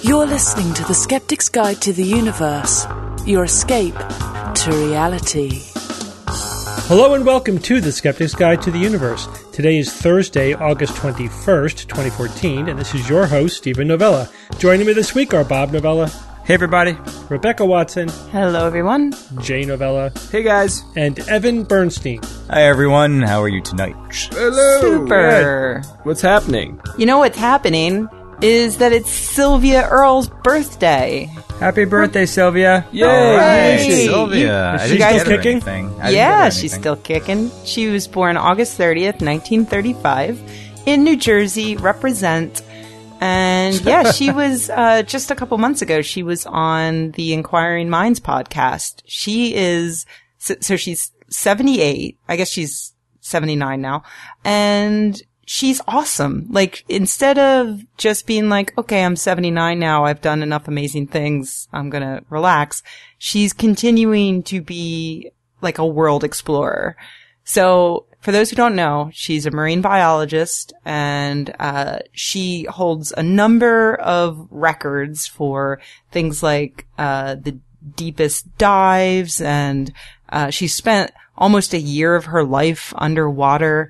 You're listening to The Skeptic's Guide to the Universe, your escape to reality. Hello and welcome to The Skeptic's Guide to the Universe. Today is Thursday, August 21st, 2014, and this is your host, Stephen Novella. Joining me this week are Bob Novella. Hey everybody. Rebecca Watson. Hello everyone. Jay Novella. Hey guys. And Evan Bernstein. Hi everyone, how are you tonight? Hello. Super. What's happening? You know what's happening is that it's Sylvia Earle's birthday. Happy birthday, Sylvia. Yay! Hey. Sylvia. Is I she didn't still get her kicking? anything. I didn't get her Yeah, anything. she's still kicking. She was born August 30th, 1935 in New Jersey, represent. And yeah, she was, just a couple months ago, she was on the Inquiring Minds podcast. She is, so she's 78. I guess she's 79 now. And she's awesome. Like, instead of just being like, okay, I'm 79 now, I've done enough amazing things, I'm gonna relax, she's continuing to be like a world explorer. So, for those who don't know, she's a marine biologist, and she holds a number of records for things like the deepest dives, and she spent almost a year of her life underwater.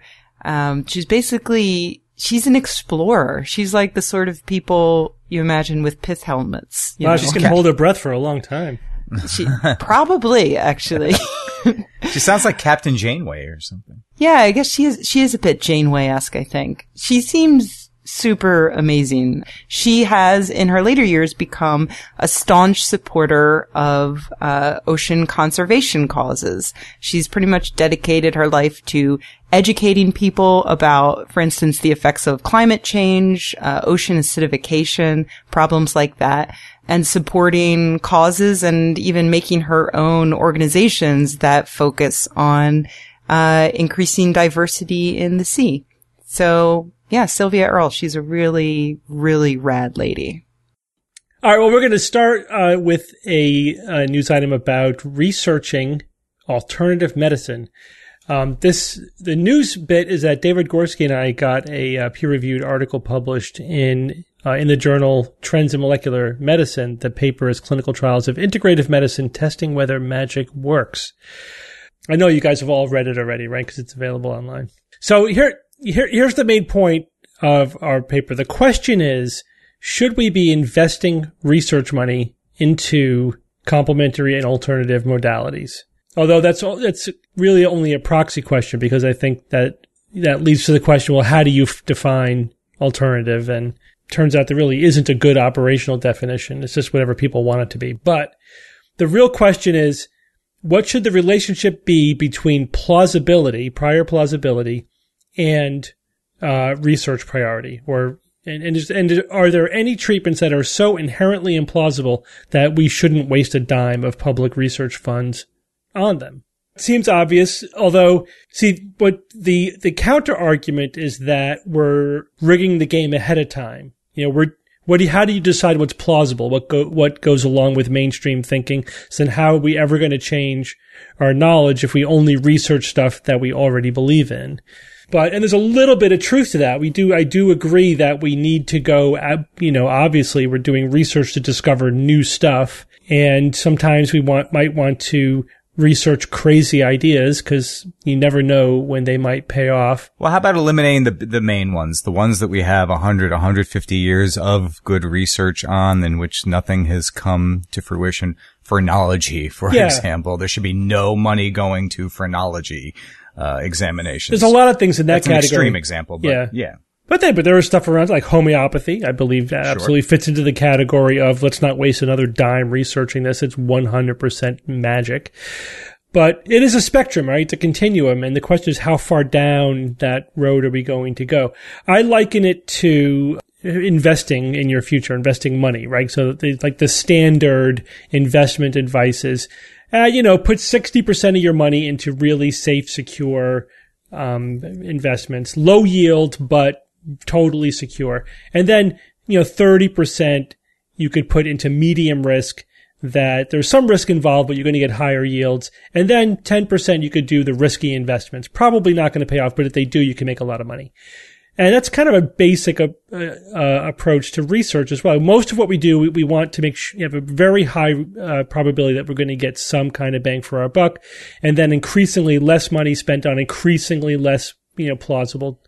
She's an explorer. She's like the sort of people you imagine with pith helmets. You know? She's going to hold her breath for a long time. She probably, actually. She sounds like Captain Janeway or something. Yeah, I guess she is a bit Janeway-esque, I think. She seems super amazing. She has, in her later years, become a staunch supporter of ocean conservation causes. She's pretty much dedicated her life to educating people about, for instance, the effects of climate change, ocean acidification, problems like that, and supporting causes and even making her own organizations that focus on increasing diversity in the sea. So, yeah, Sylvia Earle, she's a really, really rad lady. All right, well, we're going to start with a news item about researching alternative medicine. The news bit is that David Gorski and I got a peer-reviewed article published in the journal Trends in Molecular Medicine. The paper is Clinical Trials of Integrative Medicine Testing Whether Magic Works. I know you guys have all read it already, right? Because it's available online. So here's the main point of our paper. The question is, should we be investing research money into complementary and alternative modalities? Although that's really only a proxy question, because I think that leads to the question, well, how do you define alternative? And turns out there really isn't a good operational definition. It's just whatever people want it to be. But the real question is, what should the relationship be between prior plausibility, and research priority? And are there any treatments that are so inherently implausible that we shouldn't waste a dime of public research funds on them? It seems obvious, although, see, what the counter argument is that we're rigging the game ahead of time. You know, how do you decide what's plausible? What goes along with mainstream thinking? So then how are we ever going to change our knowledge if we only research stuff that we already believe in? And there's a little bit of truth to that. I do agree that we need to go, obviously we're doing research to discover new stuff. And sometimes we might want to research crazy ideas because you never know when they might pay off. Well, how about eliminating the main ones, the ones that we have 150 years of good research on, in which nothing has come to fruition? Phrenology, for example. There should be no money going to phrenology examinations. There's a lot of things in that That's category. An extreme example, but yeah. But there is stuff around like homeopathy. I believe that absolutely fits into the category of let's not waste another dime researching this. It's 100% magic. But it is a spectrum, right? It's a continuum. And the question is, how far down that road are we going to go? I liken it to investing in your future, investing money, right? So like the standard investment advice is, put 60% of your money into really safe, secure investments, low yield, but totally secure. And then, 30% you could put into medium risk, that there's some risk involved, but you're going to get higher yields. And then 10% you could do the risky investments. Probably not going to pay off, but if they do, you can make a lot of money. And that's kind of a basic approach to research as well. Most of what we do, we want to make sure you have a very high probability that we're going to get some kind of bang for our buck, and then increasingly less money spent on increasingly less, plausible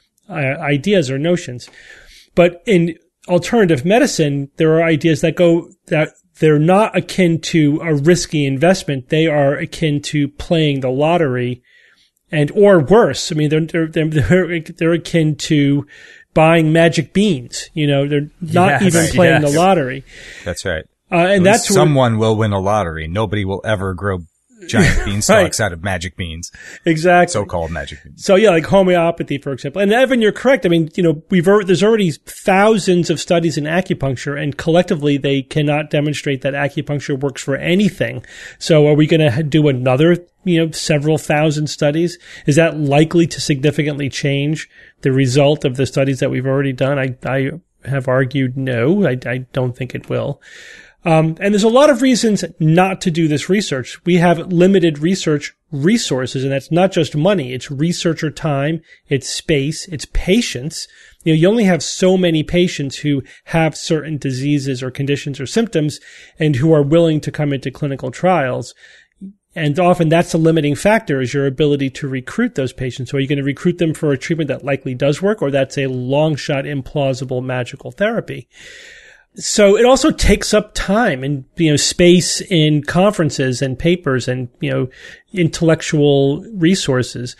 ideas or notions. But in alternative medicine, there are ideas that they're not akin to a risky investment. They are akin to playing the lottery. And, or worse, I mean, they're akin to buying magic beans. They're not even playing the lottery. That's right. And that's someone will win a lottery. Nobody will ever grow giant beanstalks out of magic beans. Exactly. So-called magic beans. So yeah, like homeopathy, for example. And Evan, you're correct. I mean, there's already thousands of studies in acupuncture, and collectively they cannot demonstrate that acupuncture works for anything. So are we going to do another, several thousand studies? Is that likely to significantly change the result of the studies that we've already done? I have argued no. I don't think it will. And there's a lot of reasons not to do this research. We have limited research resources, and that's not just money. It's researcher time, it's space, it's patience. You only have so many patients who have certain diseases or conditions or symptoms and who are willing to come into clinical trials. And often that's a limiting factor, is your ability to recruit those patients. So are you going to recruit them for a treatment that likely does work, or that's a long shot, implausible magical therapy? So it also takes up time and, space in conferences and papers and, intellectual resources.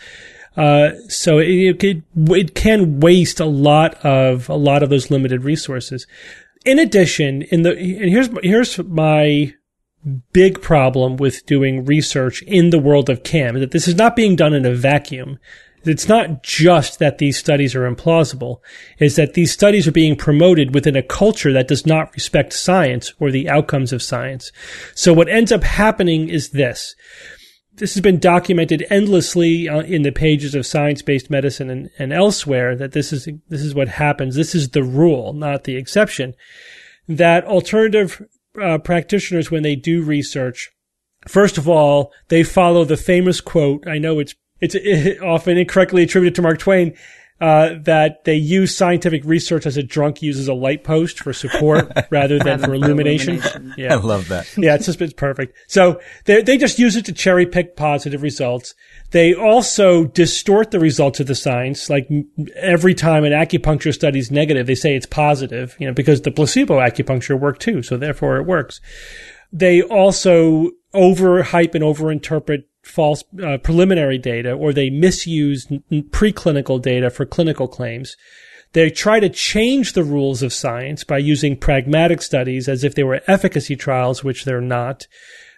So it can waste a lot of those limited resources. In addition, here's my big problem with doing research in the world of CAM, that this is not being done in a vacuum. It's not just that these studies are implausible. It's that these studies are being promoted within a culture that does not respect science or the outcomes of science. So what ends up happening is this. This has been documented endlessly in the pages of Science-Based Medicine and elsewhere, that this is what happens. This is the rule, not the exception. That alternative practitioners, when they do research, first of all, they follow the famous quote. I know it's often incorrectly attributed to Mark Twain, that they use scientific research as a drunk uses a light post for support rather than for illumination. Yeah. I love that. Yeah, it's perfect. So they just use it to cherry pick positive results. They also distort the results of the science. Like every time an acupuncture study is negative, they say it's positive, because the placebo acupuncture worked too, so therefore it works. They also overhype and overinterpret false preliminary data, or they misuse preclinical data for clinical claims. They try to change the rules of science by using pragmatic studies as if they were efficacy trials, which they're not,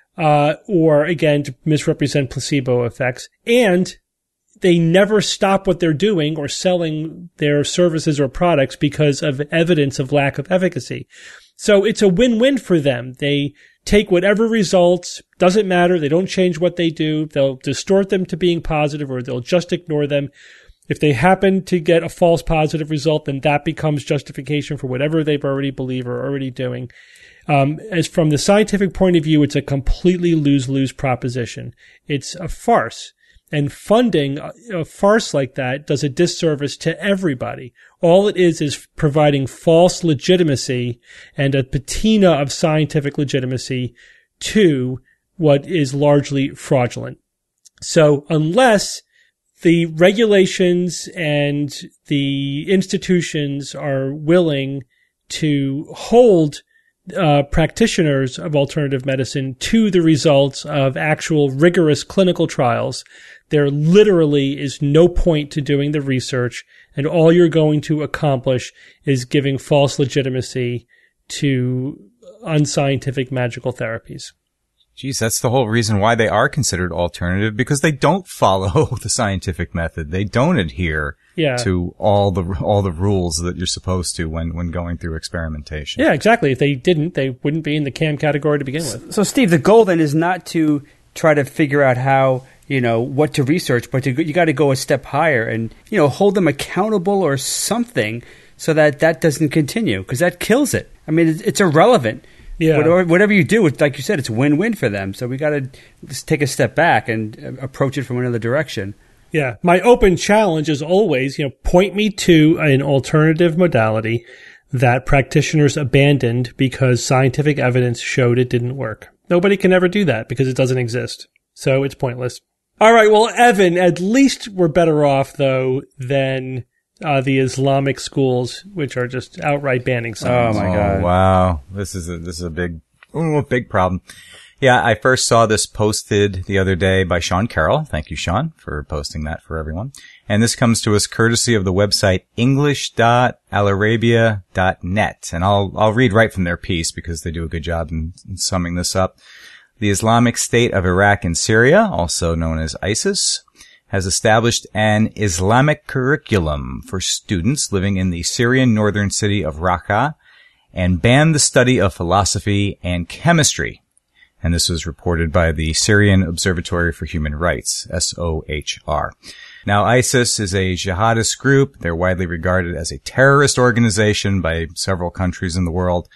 or again, to misrepresent placebo effects. And they never stop what they're doing or selling their services or products because of evidence of lack of efficacy. So it's a win-win for them. They take whatever results, doesn't matter, they don't change what they do, they'll distort them to being positive, or they'll just ignore them. If they happen to get a false positive result, then that becomes justification for whatever they've already believed or already doing. As from the scientific point of view, it's a completely lose-lose proposition. It's a farce. And funding a farce like that does a disservice to everybody. All it is providing false legitimacy and a patina of scientific legitimacy to what is largely fraudulent. So unless the regulations and the institutions are willing to hold practitioners of alternative medicine to the results of actual rigorous clinical trials, there literally is no point to doing the research, and all you're going to accomplish is giving false legitimacy to unscientific magical therapies. Geez, that's the whole reason why they are considered alternative, because they don't follow the scientific method. They don't adhere to all the rules that you're supposed to when going through experimentation. Yeah, exactly. If they didn't, they wouldn't be in the CAM category to begin with. So, Steve, the goal then is not to try to figure out how, what to research, but you got to go a step higher and, hold them accountable or something so that doesn't continue, because that kills it. I mean, it's irrelevant. Yeah. Whatever you do, like you said, it's win-win for them. So we got to take a step back and approach it from another direction. Yeah. My open challenge is always, point me to an alternative modality that practitioners abandoned because scientific evidence showed it didn't work. Nobody can ever do that because it doesn't exist. So it's pointless. All right. Well, Evan, at least we're better off, though, than the Islamic schools, which are just outright banning science. Oh, my God. Wow. This is a big problem. Yeah, I first saw this posted the other day by Sean Carroll. Thank you, Sean, for posting that for everyone. And this comes to us courtesy of the website english.alarabia.net. And I'll read right from their piece because they do a good job in summing this up. The Islamic State of Iraq and Syria, also known as ISIS, has established an Islamic curriculum for students living in the Syrian northern city of Raqqa and banned the study of philosophy and chemistry. And this was reported by the Syrian Observatory for Human Rights, SOHR. Now, ISIS is a jihadist group. They're widely regarded as a terrorist organization by several countries in the world.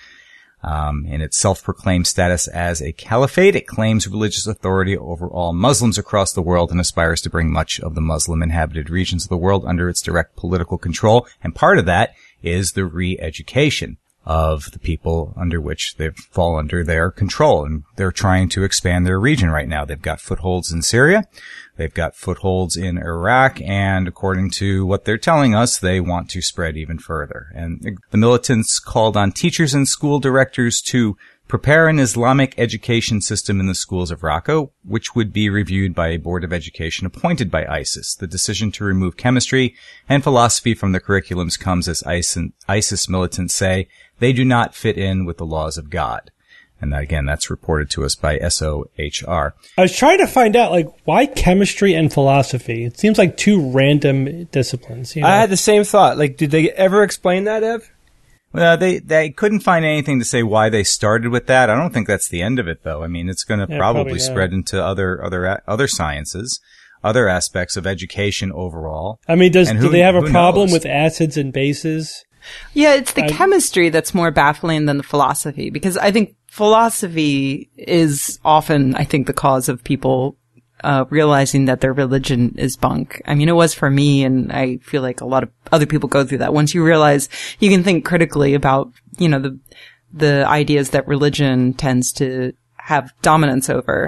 In its self-proclaimed status as a caliphate, it claims religious authority over all Muslims across the world and aspires to bring much of the Muslim-inhabited regions of the world under its direct political control. And part of that is the re-education of the people under which they fall under their control. And they're trying to expand their region right now. They've got footholds in Syria. They've got footholds in Iraq. And according to what they're telling us, they want to spread even further. And the militants called on teachers and school directors to prepare an Islamic education system in the schools of Raqqa, which would be reviewed by a board of education appointed by ISIS. The decision to remove chemistry and philosophy from the curriculums comes as ISIS militants say they do not fit in with the laws of God. And again, that's reported to us by SOHR. I was trying to find out, why chemistry and philosophy? It seems like two random disciplines. I had the same thought. Did they ever explain that, Ev? Well, they couldn't find anything to say why they started with that. I don't think that's the end of it, though. I mean, it's going to probably spread into other sciences, other aspects of education overall. I mean, do they have a problem with acids and bases? Yeah, it's the chemistry that's more baffling than the philosophy, because I think philosophy is often, the cause of people realizing that their religion is bunk. I mean, it was for me, and I feel like a lot of other people go through that. Once you realize you can think critically about, the ideas that religion tends to have dominance over.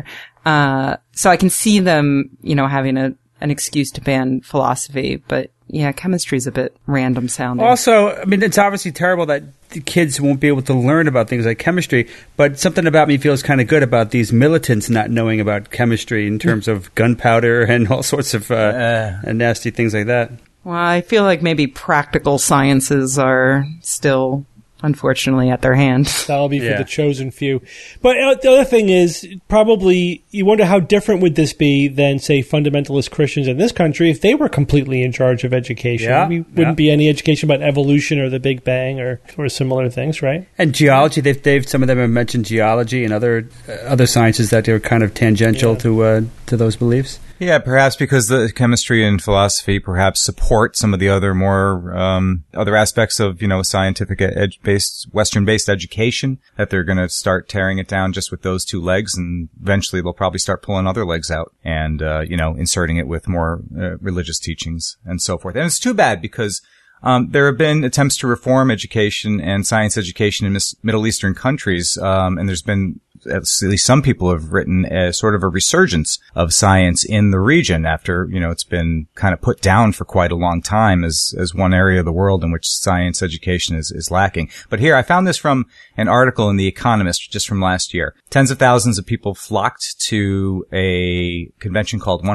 So I can see them, having an excuse to ban philosophy, but yeah, chemistry is a bit random sounding. Also, I mean, it's obviously terrible that the kids won't be able to learn about things like chemistry, but something about me feels kind of good about these militants not knowing about chemistry in terms of gunpowder and all sorts of nasty things like that. Well, I feel like maybe practical sciences are still, unfortunately, at their hand. That'll be for the chosen few. But the other thing is, probably, you wonder how different would this be than, say, fundamentalist Christians in this country if they were completely in charge of education. We wouldn't be any education about evolution or the Big Bang or similar things, right? And geology, they've some of them have mentioned geology and other sciences that are kind of tangential to those beliefs. Yeah, perhaps because the chemistry and philosophy perhaps support some of the other more other aspects of, scientific Western-based education, that they're going to start tearing it down just with those two legs, and eventually they'll probably start pulling other legs out and, inserting it with more religious teachings and so forth. And it's too bad because there have been attempts to reform education and science education in Middle Eastern countries, and there's been at least some people have written a sort of a resurgence of science in the region after, it's been kind of put down for quite a long time as one area of the world in which science education is lacking. But here, I found this from an article in The Economist just from last year. Tens of thousands of people flocked to a convention called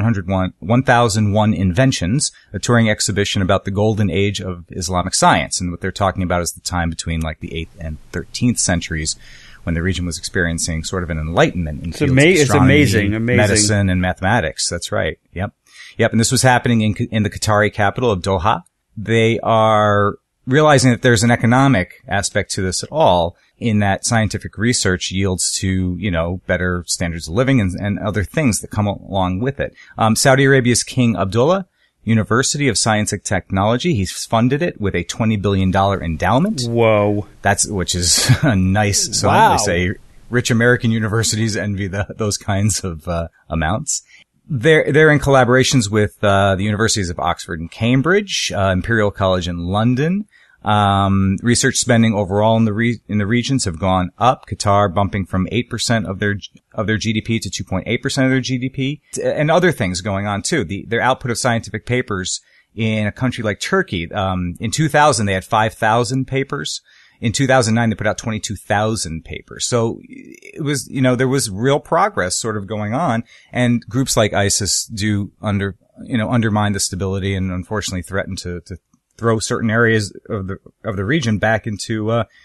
1001 Inventions, a touring exhibition about the golden age of Islamic science. And what they're talking about is the time between the 8th and 13th centuries, when the region was experiencing sort of an enlightenment in fields of astronomy, it's amazing. medicine, and mathematics. That's right. Yep. And this was happening in the Qatari capital of Doha. They are realizing that there's an economic aspect to this at all, in that scientific research yields to, better standards of living and other things that come along with it. Saudi Arabia's King Abdullah University of Science and Technology, he's funded it with a $20 billion endowment. Whoa. Which is a nice sum. They say rich American universities envy those kinds of amounts. They're in collaborations with the universities of Oxford and Cambridge, Imperial College in London. Research spending overall in the regions have gone up. Qatar bumping from 8% of their GDP to 2.8% of their GDP, and other things going on too. Their output of scientific papers in a country like Turkey, in 2000 they had 5,000 papers. In 2009 they put out 22,000 papers. So it was, there was real progress sort of going on, and groups like ISIS do undermine the stability and unfortunately threaten to throw certain areas of the region back into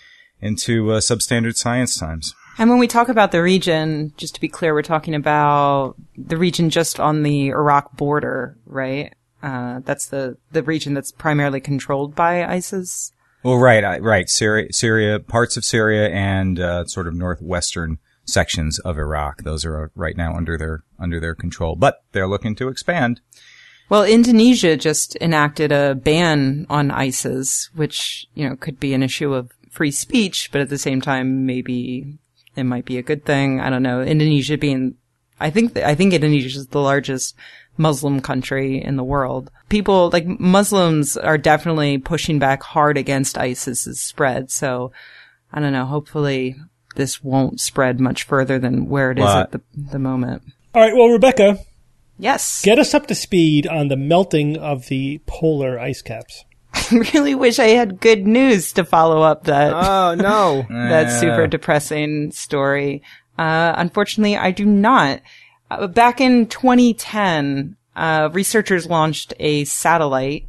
substandard science times. And when we talk about the region, just to be clear, we're talking about the region just on the Iraq border, right? That's the region that's primarily controlled by ISIS. Well, right. Syria, parts of Syria, and sort of northwestern sections of Iraq. Those are right now under their control, but they're looking to expand. Well, Indonesia just enacted a ban on ISIS, which, could be an issue of free speech, but at the same time, maybe it might be a good thing. I don't know. Indonesia being, I think Indonesia is the largest Muslim country in the world. People, like Muslims, are definitely pushing back hard against ISIS's spread. So, I don't know. Hopefully this won't spread much further than where it is at the moment. All right. Well, Rebecca. Yes. Get us up to speed on the melting of the polar ice caps. I really wish I had good news to follow up that. Oh, no. that super depressing story. Unfortunately, I do not. Back in 2010, researchers launched a satellite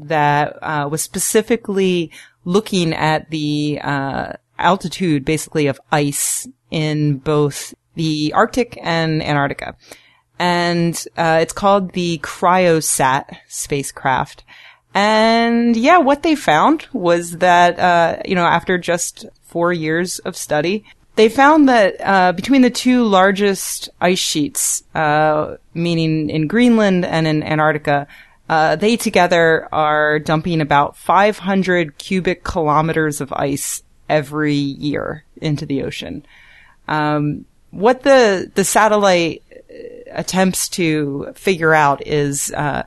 that was specifically looking at the altitude, basically, of ice in both the Arctic and Antarctica. And it's called the Cryosat spacecraft. And yeah, what they found was that, after just 4 years of study, they found that between the two largest ice sheets, meaning in Greenland and in Antarctica, they together are dumping about 500 cubic kilometers of ice every year into the ocean. What the satellite attempts to figure out is,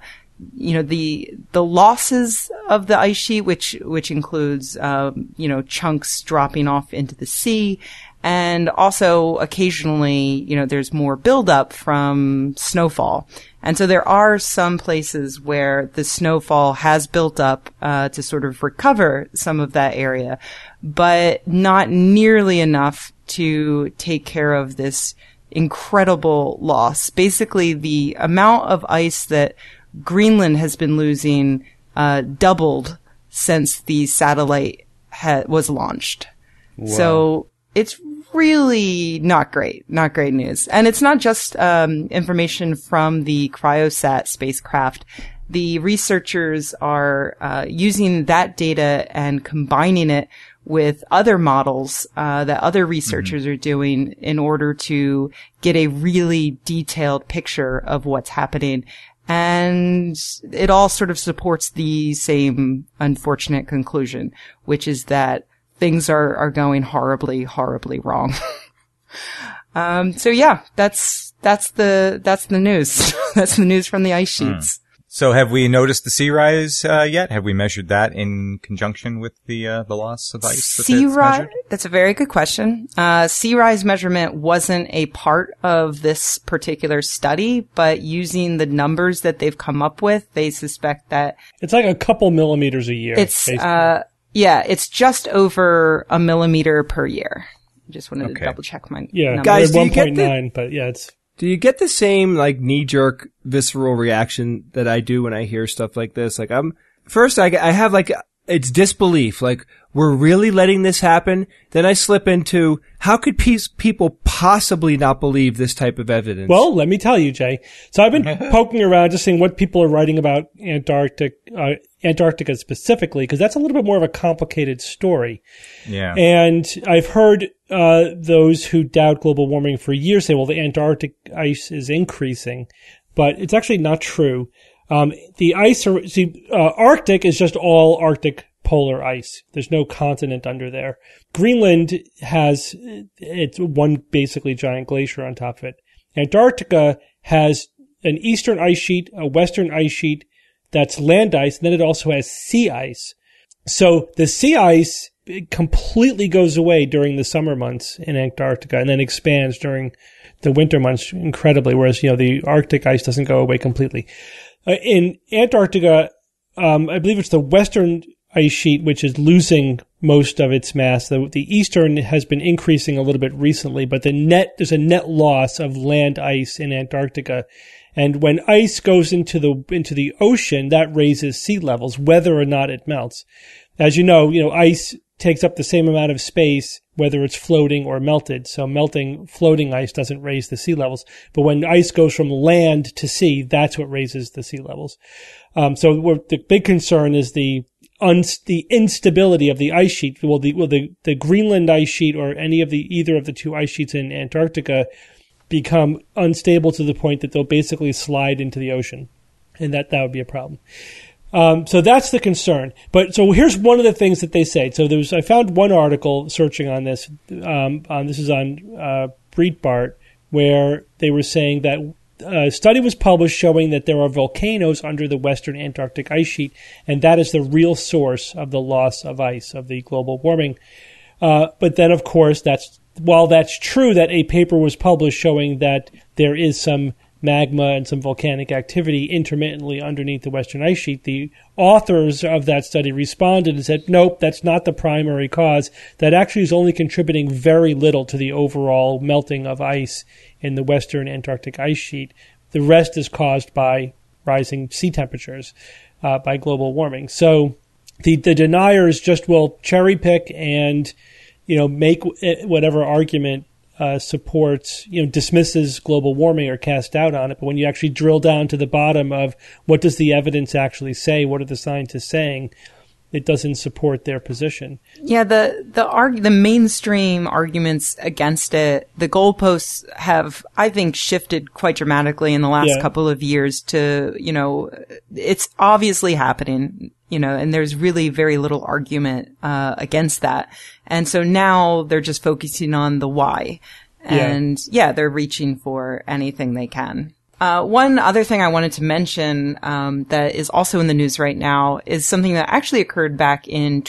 the losses of the ice sheet, which includes, chunks dropping off into the sea. And also occasionally, there's more buildup from snowfall. And so there are some places where the snowfall has built up, to sort of recover some of that area, but not nearly enough to take care of this incredible loss. Basically, the amount of ice that Greenland has been losing doubled since the satellite was launched. Wow. So it's really not great news. And it's not just information from the Cryosat spacecraft. The researchers are using that data and combining it with other models that other researchers are doing in order to get a really detailed picture of what's happening. And it all sort of supports the same unfortunate conclusion, which is that things are going horribly, horribly wrong. So yeah, that's the news. That's the news from the ice sheets. So have we noticed the sea rise yet? Have we measured that in conjunction with the loss of ice? Sea rise? That's a very good question. Sea rise measurement wasn't a part of this particular study, but using the numbers that they've come up with, they suspect that it's like a couple millimeters a year. It's it's just over a millimeter per year. I just wanted to double check my numbers. Guys, 1.9, but yeah, it's. Do you get the same knee-jerk visceral reaction that I do when I hear stuff like this? I have it's disbelief. Like, we're really letting this happen? Then I slip into, how could people possibly not believe this type of evidence? Well, let me tell you, Jay. So I've been poking around just seeing what people are writing about Antarctica specifically, because that's a little bit more of a complicated story. Yeah. And I've heard those who doubt global warming for years say, well, the Antarctic ice is increasing, but it's actually not true. The ice, Arctic is just all Arctic polar ice. There's no continent under there. Greenland it's one basically giant glacier on top of it. Antarctica has an eastern ice sheet, a western ice sheet that's land ice, and then it also has sea ice. So the sea ice completely goes away during the summer months in Antarctica and then expands during the winter months incredibly, whereas, the Arctic ice doesn't go away completely. In Antarctica, I believe it's the western ice sheet which is losing most of its mass. The eastern has been increasing a little bit recently, but there's a net loss of land ice in Antarctica. And when ice goes into the ocean, that raises sea levels, whether or not it melts. As you know, ice takes up the same amount of space, whether it's floating or melted. So floating ice doesn't raise the sea levels. But when ice goes from land to sea, that's what raises the sea levels. So the big concern is the instability of the ice sheet. Will the Greenland ice sheet or either of the two ice sheets in Antarctica become unstable to the point that they'll basically slide into the ocean? And that would be a problem. So that's the concern. But so here's one of the things that they say. So I found one article searching on this. This is on Breitbart, where they were saying that a study was published showing that there are volcanoes under the western Antarctic ice sheet, and that is the real source of the loss of ice, of the global warming. But then, of course, while that's true that a paper was published showing that there is some magma and some volcanic activity intermittently underneath the western ice sheet, the authors of that study responded and said, nope, that's not the primary cause. That actually is only contributing very little to the overall melting of ice in the western Antarctic ice sheet. The rest is caused by rising sea temperatures, by global warming. So the deniers just will cherry pick and, make whatever argument supports, dismisses global warming or cast doubt on it. But when you actually drill down to the bottom of what does the evidence actually say, what are the scientists saying, it doesn't support their position. Yeah, the mainstream arguments against it, the goalposts have, I think, shifted quite dramatically in the last couple of years to, it's obviously happening, and there's really very little argument against that. And so now they're just focusing on the why. And they're reaching for anything they can. One other thing I wanted to mention that is also in the news right now is something that actually occurred back in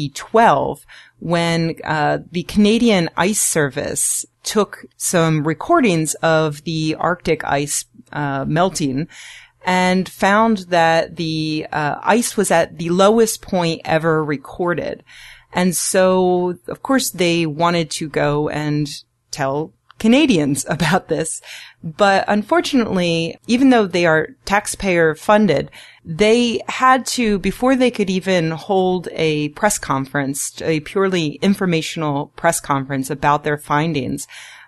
2012 when the Canadian Ice Service took some recordings of the Arctic ice melting and found that the ice was at the lowest point ever recorded. And so, of course, they wanted to go and tell Canadians about this. But unfortunately, even though they are taxpayer funded, they had to, before they could even hold a press conference, a purely informational press conference about their findings,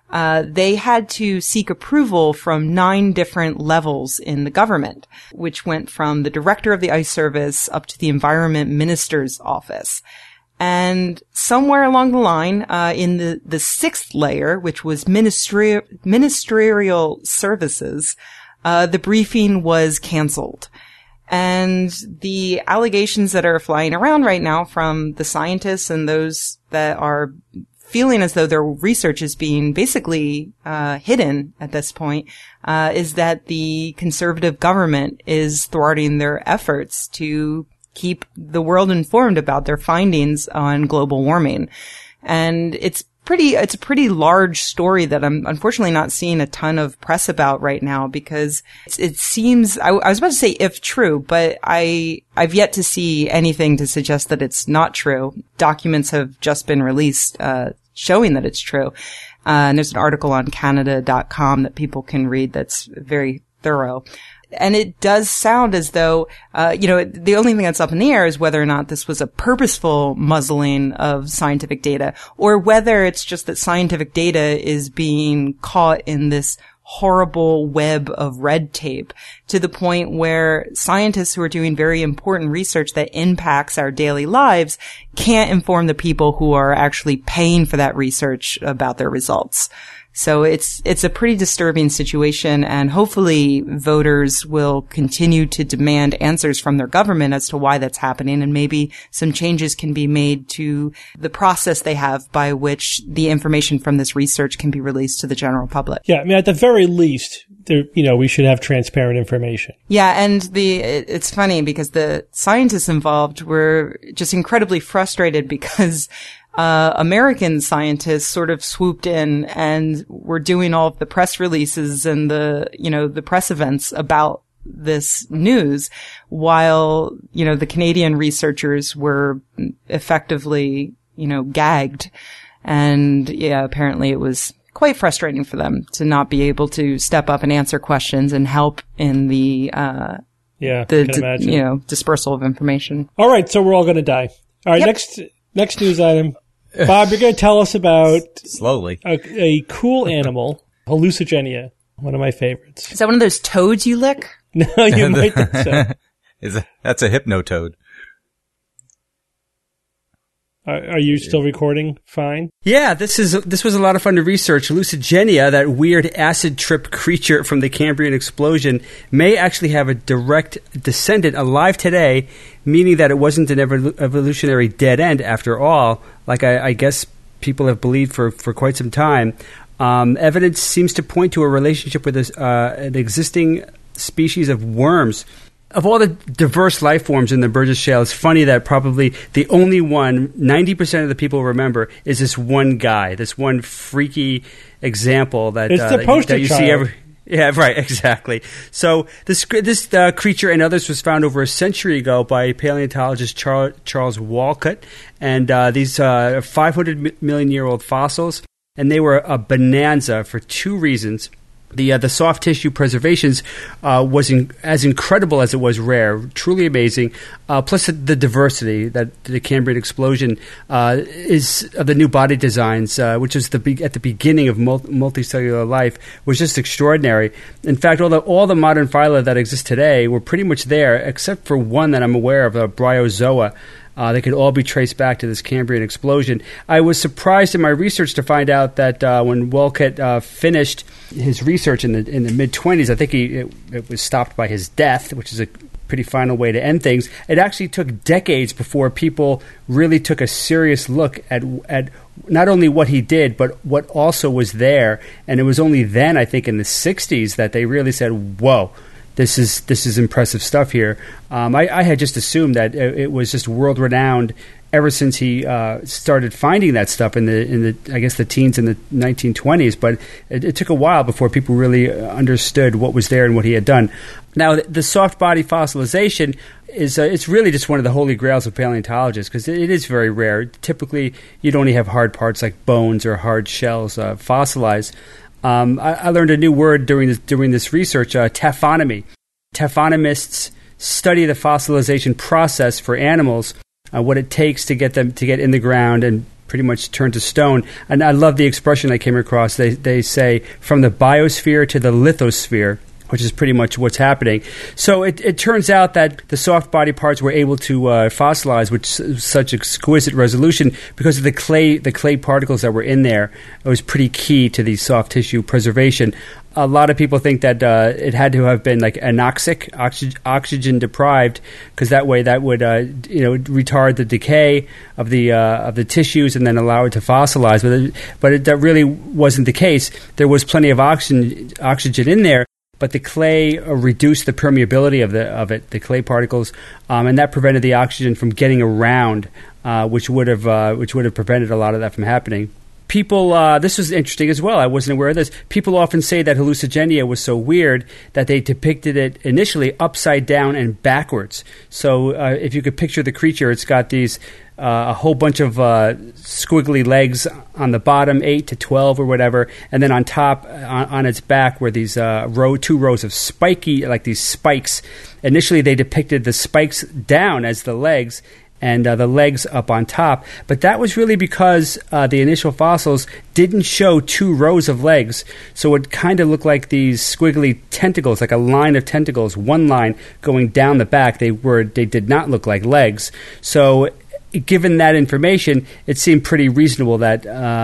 they had to seek approval from 9 different levels in the government, which went from the director of the Ice Service up to the Environment Minister's office. And somewhere along the line, in the 6th layer, which was ministerial services, the briefing was canceled. And the allegations that are flying around right now from the scientists and those that are feeling as though their research is being basically hidden at this point, is that the conservative government is thwarting their efforts to keep the world informed about their findings on global warming. And it's a pretty large story that I'm unfortunately not seeing a ton of press about right now because it seems, I was about to say if true, but I've yet to see anything to suggest that it's not true. Documents have just been released, showing that it's true. And there's an article on Canada.com that people can read that's very thorough. And it does sound as though, the only thing that's up in the air is whether or not this was a purposeful muzzling of scientific data or whether it's just that scientific data is being caught in this horrible web of red tape to the point where scientists who are doing very important research that impacts our daily lives can't inform the people who are actually paying for that research about their results. So it's a pretty disturbing situation, and hopefully voters will continue to demand answers from their government as to why that's happening, and maybe some changes can be made to the process they have by which the information from this research can be released to the general public. Yeah, I mean, at the very least, we should have transparent information. Yeah, and it's funny because the scientists involved were just incredibly frustrated because American scientists sort of swooped in and were doing all of the press releases and the press events about this news, while, the Canadian researchers were effectively, gagged. And yeah, apparently it was quite frustrating for them to not be able to step up and answer questions and help in the dispersal of information. All right, so we're all going to die. All right, Yep. next news item. Bob, you're going to tell us about slowly a cool animal, hallucigenia, one of my favorites. Is that one of those toads you lick? No, you might think so. That's a hypnotoad. Are you still recording fine? Yeah, this was a lot of fun to research. Hallucigenia, that weird acid trip creature from the Cambrian explosion, may actually have a direct descendant alive today, meaning that it wasn't an evolutionary dead end after all, like I guess people have believed for quite some time. Evidence seems to point to a relationship with an existing species of worms. Of all the diverse life forms in the Burgess Shale, it's funny that probably the only one 90% of the people remember is this one guy, this one freaky example that it's the poster that you child. see every. Yeah, right, exactly. So this creature and others was found over a century ago by paleontologist Charles Walcott, and these 500 million year old fossils, and they were a bonanza for two reasons. The soft tissue preservations was as incredible as it was rare, truly amazing. Plus the diversity that the Cambrian explosion is of the new body designs, which is at the beginning of multicellular life, was just extraordinary. In fact, all the modern phyla that exist today were pretty much there, except for one that I'm aware of, the Bryozoa. They could all be traced back to this Cambrian explosion. I was surprised in my research to find out that when Walcott finished his research in the mid-20s, I think it was stopped by his death, which is a pretty final way to end things. It actually took decades before people really took a serious look at not only what he did, but what also was there. And it was only then, I think, in the 60s that they really said, whoa, this is impressive stuff here. I had just assumed that it was just world renowned ever since he started finding that stuff in the I guess the teens in the 1920s. But it took a while before people really understood what was there and what he had done. Now the soft body fossilization is it's really just one of the holy grails of paleontologists because it is very rare. Typically, you'd only have hard parts like bones or hard shells fossilized. I learned a new word during this research, taphonomy. Taphonomists study the fossilization process for animals, what it takes to get them to get in the ground and pretty much turn to stone. And I love the expression I came across. They say from the biosphere to the lithosphere, which is pretty much what's happening. So it turns out that the soft body parts were able to fossilize with such exquisite resolution because of the clay particles that were in there. It was pretty key to the soft tissue preservation. A lot of people think that it had to have been like anoxic, oxygen deprived, because that way that would retard the decay of the tissues and then allow it to fossilize. But that really wasn't the case. There was plenty of oxygen in there. But the clay reduced the permeability of the clay particles, and that prevented the oxygen from getting around, which would have prevented a lot of that from happening. People, this was interesting as well. I wasn't aware of this. People often say that hallucigenia was so weird that they depicted it initially upside down and backwards. So if you could picture the creature, it's got these a whole bunch of squiggly legs on the bottom, 8 to 12 or whatever, and then on top, on its back, were these two rows of spiky, like these spikes. Initially, they depicted the spikes down as the legs, and the legs up on top. But that was really because the initial fossils didn't show 2 rows of legs, so it kind of looked like these squiggly tentacles, like a line of tentacles, one line going down the back. They did not look like legs. So given that information, it seemed pretty reasonable that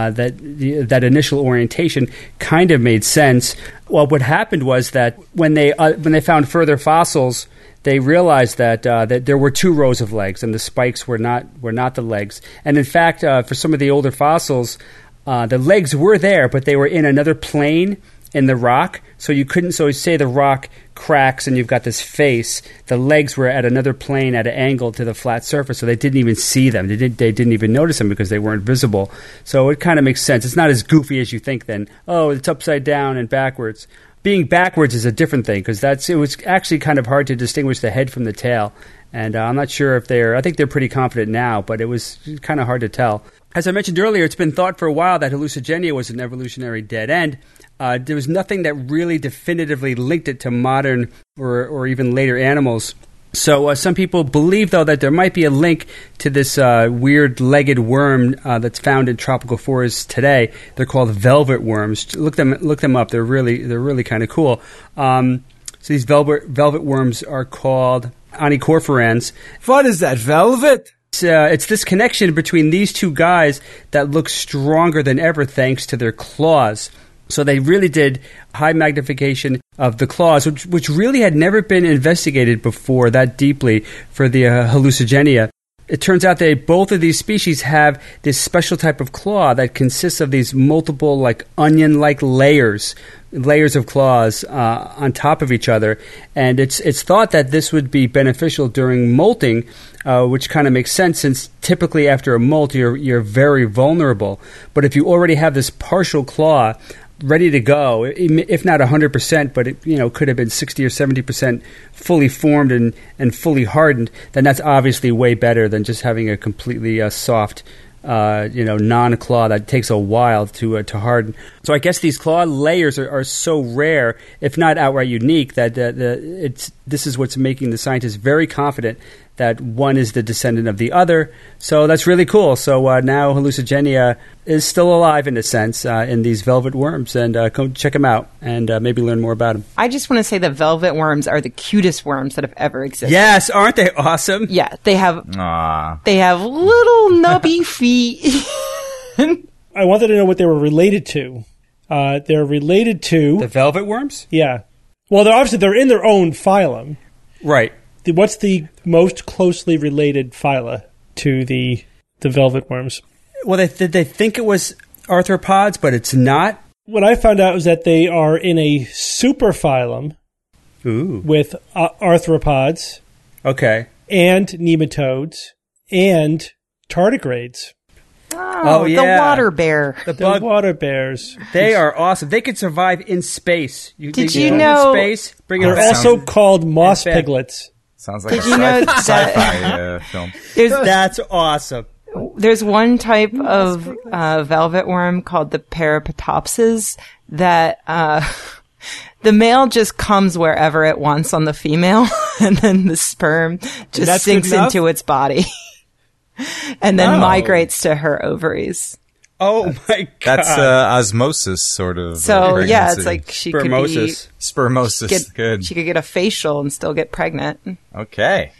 that initial orientation kind of made sense. Well, what happened was that when they found further fossils, they realized that there were 2 rows of legs, and the spikes were not the legs. And in fact, for some of the older fossils, the legs were there, but they were in another plane in the rock. So you couldn't, so say the rock cracks and you've got this face, the legs were at another plane at an angle to the flat surface, so they didn't even see them. They didn't even notice them because they weren't visible. So it kind of makes sense. It's not as goofy as you think then. Oh, it's upside down and backwards. Being backwards is a different thing because it was actually kind of hard to distinguish the head from the tail. And I'm not sure if I think they're pretty confident now, but it was kind of hard to tell. As I mentioned earlier, it's been thought for a while that hallucigenia was an evolutionary dead end. There was nothing that really definitively linked it to modern or even later animals. So some people believe, though, that there might be a link to this weird-legged worm that's found in tropical forests today. They're called velvet worms. Look them up. They're really kind of cool. So these velvet worms are called onychophorans. What is that, velvet? It's this connection between these two guys that looks stronger than ever thanks to their claws. So they really did high magnification of the claws, which really had never been investigated before that deeply for the hallucigenia. It turns out that both of these species have this special type of claw that consists of these multiple, like onion-like layers of claws on top of each other. And it's thought that this would be beneficial during molting, which kind of makes sense since typically after a molt you're very vulnerable. But if you already have this partial claw ready to go, if not 100%, but it could have been 60 or 70% fully formed and fully hardened, then that's obviously way better than just having a completely soft non-claw that takes a while to harden. So I guess these claw layers are so rare, if not outright unique, that this is what's making the scientists very confident that one is the descendant of the other. So that's really cool. So now hallucigenia is still alive in a sense in these velvet worms, and go check them out and maybe learn more about them. I just want to say that velvet worms are the cutest worms that have ever existed. Yes, aren't they awesome? Yeah, they have little nubby feet. I wanted to know what they were related to. They're related to the velvet worms? Yeah. Well, they're in their own phylum. Right. What's the most closely related phyla to the velvet worms? Well, they think it was arthropods, but it's not. What I found out was that they are in a superphylum with arthropods, okay, and nematodes and tardigrades. Oh yeah, the water bear. The water bears. They are awesome. They could survive in space. Did you know? In space, they're also called moss piglets. Sounds like a sci-fi film. That's awesome. There's one type of velvet worm called the Parapetopsis that the male just comes wherever it wants on the female, and then the sperm just sinks into its body and then migrates to her ovaries. Oh my god! That's osmosis, sort of. So yeah, it's like she spermosis. Good. She could get a facial and still get pregnant. Okay.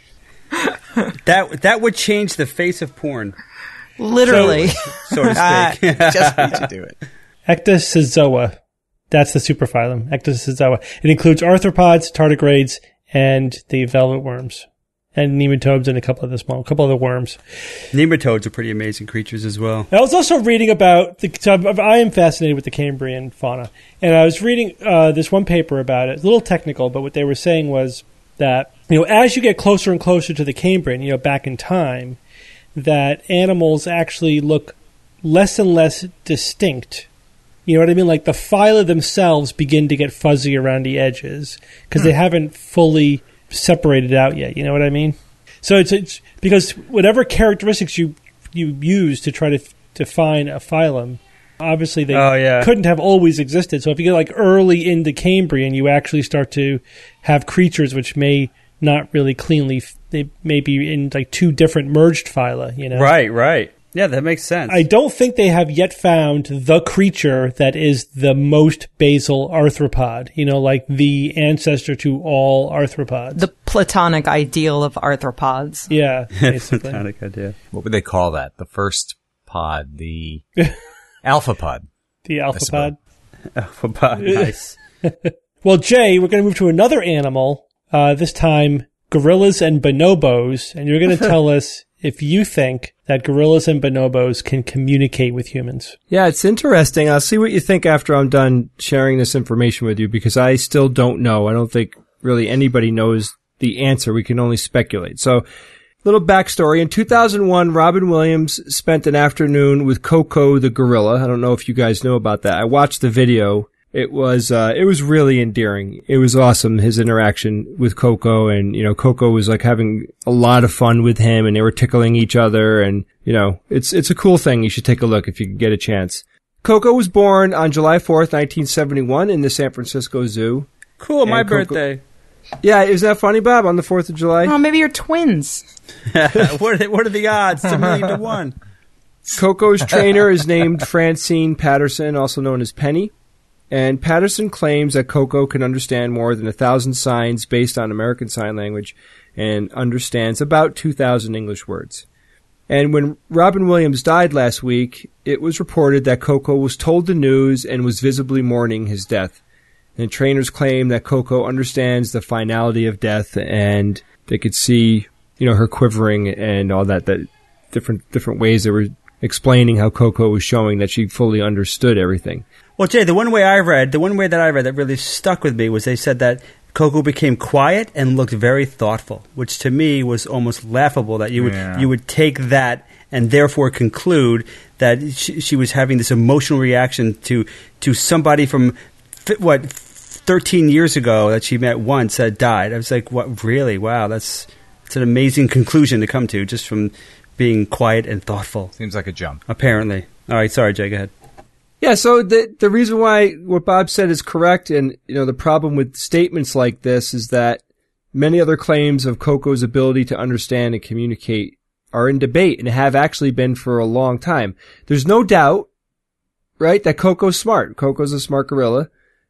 That would change the face of porn, literally, so to speak. Just need to do it. Ecdysozoa. That's the superphylum. Ecdysozoa. It includes arthropods, tardigrades, and the velvet worms. And nematodes and a couple of the worms. Nematodes are pretty amazing creatures as well. I was also reading about I am fascinated with the Cambrian fauna, and I was reading this one paper about it. It's a little technical, but what they were saying was that as you get closer and closer to the Cambrian, back in time, that animals actually look less and less distinct. You know what I mean? Like the phyla themselves begin to get fuzzy around the edges because they haven't fully separated out yet. You know what I mean? So it's because whatever characteristics you use to try to define a phylum, obviously they couldn't have always existed. So if you get like early into Cambrian, you actually start to have creatures which may not really cleanly, they may be in like two different merged phyla, Right. Yeah, that makes sense. I don't think they have yet found the creature that is the most basal arthropod, like the ancestor to all arthropods. The platonic ideal of arthropods. Yeah, basically. Platonic idea. What would they call that? The first pod, the alpha pod. The alpha pod. Alpha pod, nice. Well, Jay, we're going to move to another animal, this time gorillas and bonobos, and you're going to tell us if you think that gorillas and bonobos can communicate with humans. Yeah, it's interesting. I'll see what you think after I'm done sharing this information with you, because I still don't know. I don't think really anybody knows the answer. We can only speculate. So, little backstory. In 2001, Robin Williams spent an afternoon with Koko the gorilla. I don't know if you guys know about that. I watched the video. It was really endearing. It was awesome, his interaction with Koko, and, you know, Koko was like having a lot of fun with him, and they were tickling each other, and, you know, it's a cool thing. You should take a look if you can get a chance. Koko was born on July 4th, 1971 in the San Francisco Zoo. Cool, my birthday. Yeah, is that funny, Bob, on the 4th of July? Oh, maybe you're twins. What are the odds? It's 1,000,000 to 1. Koko's trainer is named Francine Patterson, also known as Penny. And Patterson claims that Koko can understand more than 1,000 signs based on American Sign Language and understands about 2,000 English words. And when Robin Williams died last week, it was reported that Koko was told the news and was visibly mourning his death. And trainers claim that Koko understands the finality of death, and they could see, you know, her quivering and all that different ways they were explaining how Koko was showing that she fully understood everything. Well, Jay, the one way that I read that really stuck with me was they said that Koko became quiet and looked very thoughtful, which to me was almost laughable that you would take that and therefore conclude that she was having this emotional reaction to somebody from 13 years ago that she met once that died. I was like, what, really? Wow, that's an amazing conclusion to come to just from being quiet and thoughtful. Seems like a jump. Apparently. All right, sorry, Jay, go ahead. Yeah, so the reason why what Bob said is correct, and, you know, the problem with statements like this is that many other claims of Koko's ability to understand and communicate are in debate and have actually been for a long time. There's no doubt, right, that Koko's smart. Koko's a smart gorilla.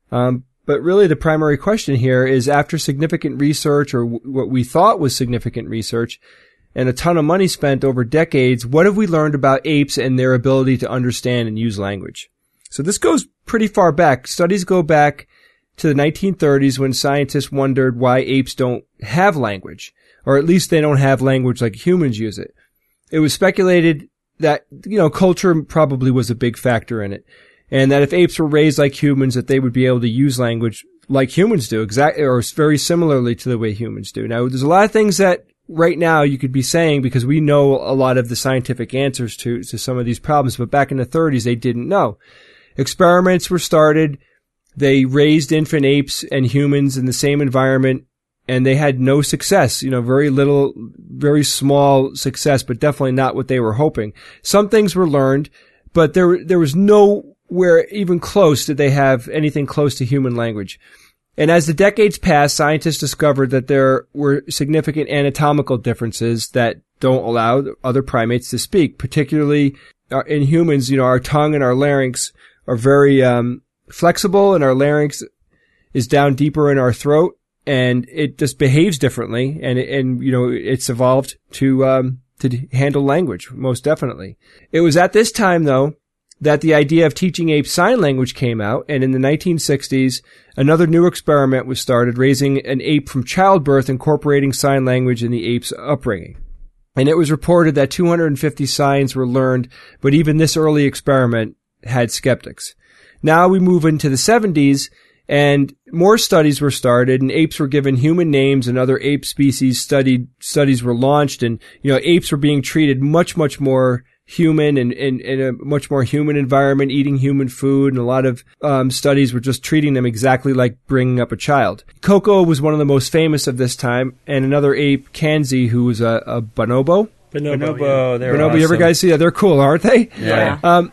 But really the primary question here is, after significant research, or what we thought was significant research, and a ton of money spent over decades, what have we learned about apes and their ability to understand and use language? So this goes pretty far back. Studies go back to the 1930s when scientists wondered why apes don't have language, or at least they don't have language like humans use it. It was speculated that, you know, culture probably was a big factor in it, and that if apes were raised like humans, that they would be able to use language like humans do, exactly, or very similarly to the way humans do. Now, there's a lot of things that right now you could be saying, because we know a lot of the scientific answers to some of these problems, but back in the 30s, they didn't know. Experiments were started. They raised infant apes and humans in the same environment, and they had no success. You know, very little, very small success, but definitely not what they were hoping. Some things were learned, but there was nowhere even close did they have anything close to human language. And as the decades passed, scientists discovered that there were significant anatomical differences that don't allow other primates to speak, particularly in humans. You know, our tongue and our larynx are very flexible, and our larynx is down deeper in our throat, and it just behaves differently, and you know, it's evolved to handle language, most definitely. It was at this time, though, that the idea of teaching apes sign language came out, and in the 1960s, another new experiment was started, raising an ape from childbirth, incorporating sign language in the ape's upbringing. And it was reported that 250 signs were learned, but even this early experiment had skeptics. Now we move into the 70s, and more studies were started, and apes were given human names, and other ape species studies were launched, and, you know, apes were being treated much, much more human and in a much more human environment, eating human food, and a lot of studies were just treating them exactly like bringing up a child. Koko was one of the most famous of this time, and another ape, Kanzi, who was a bonobo. Bonobo, they're Bonobo, awesome. you ever guys see that? They're cool, aren't they? Yeah.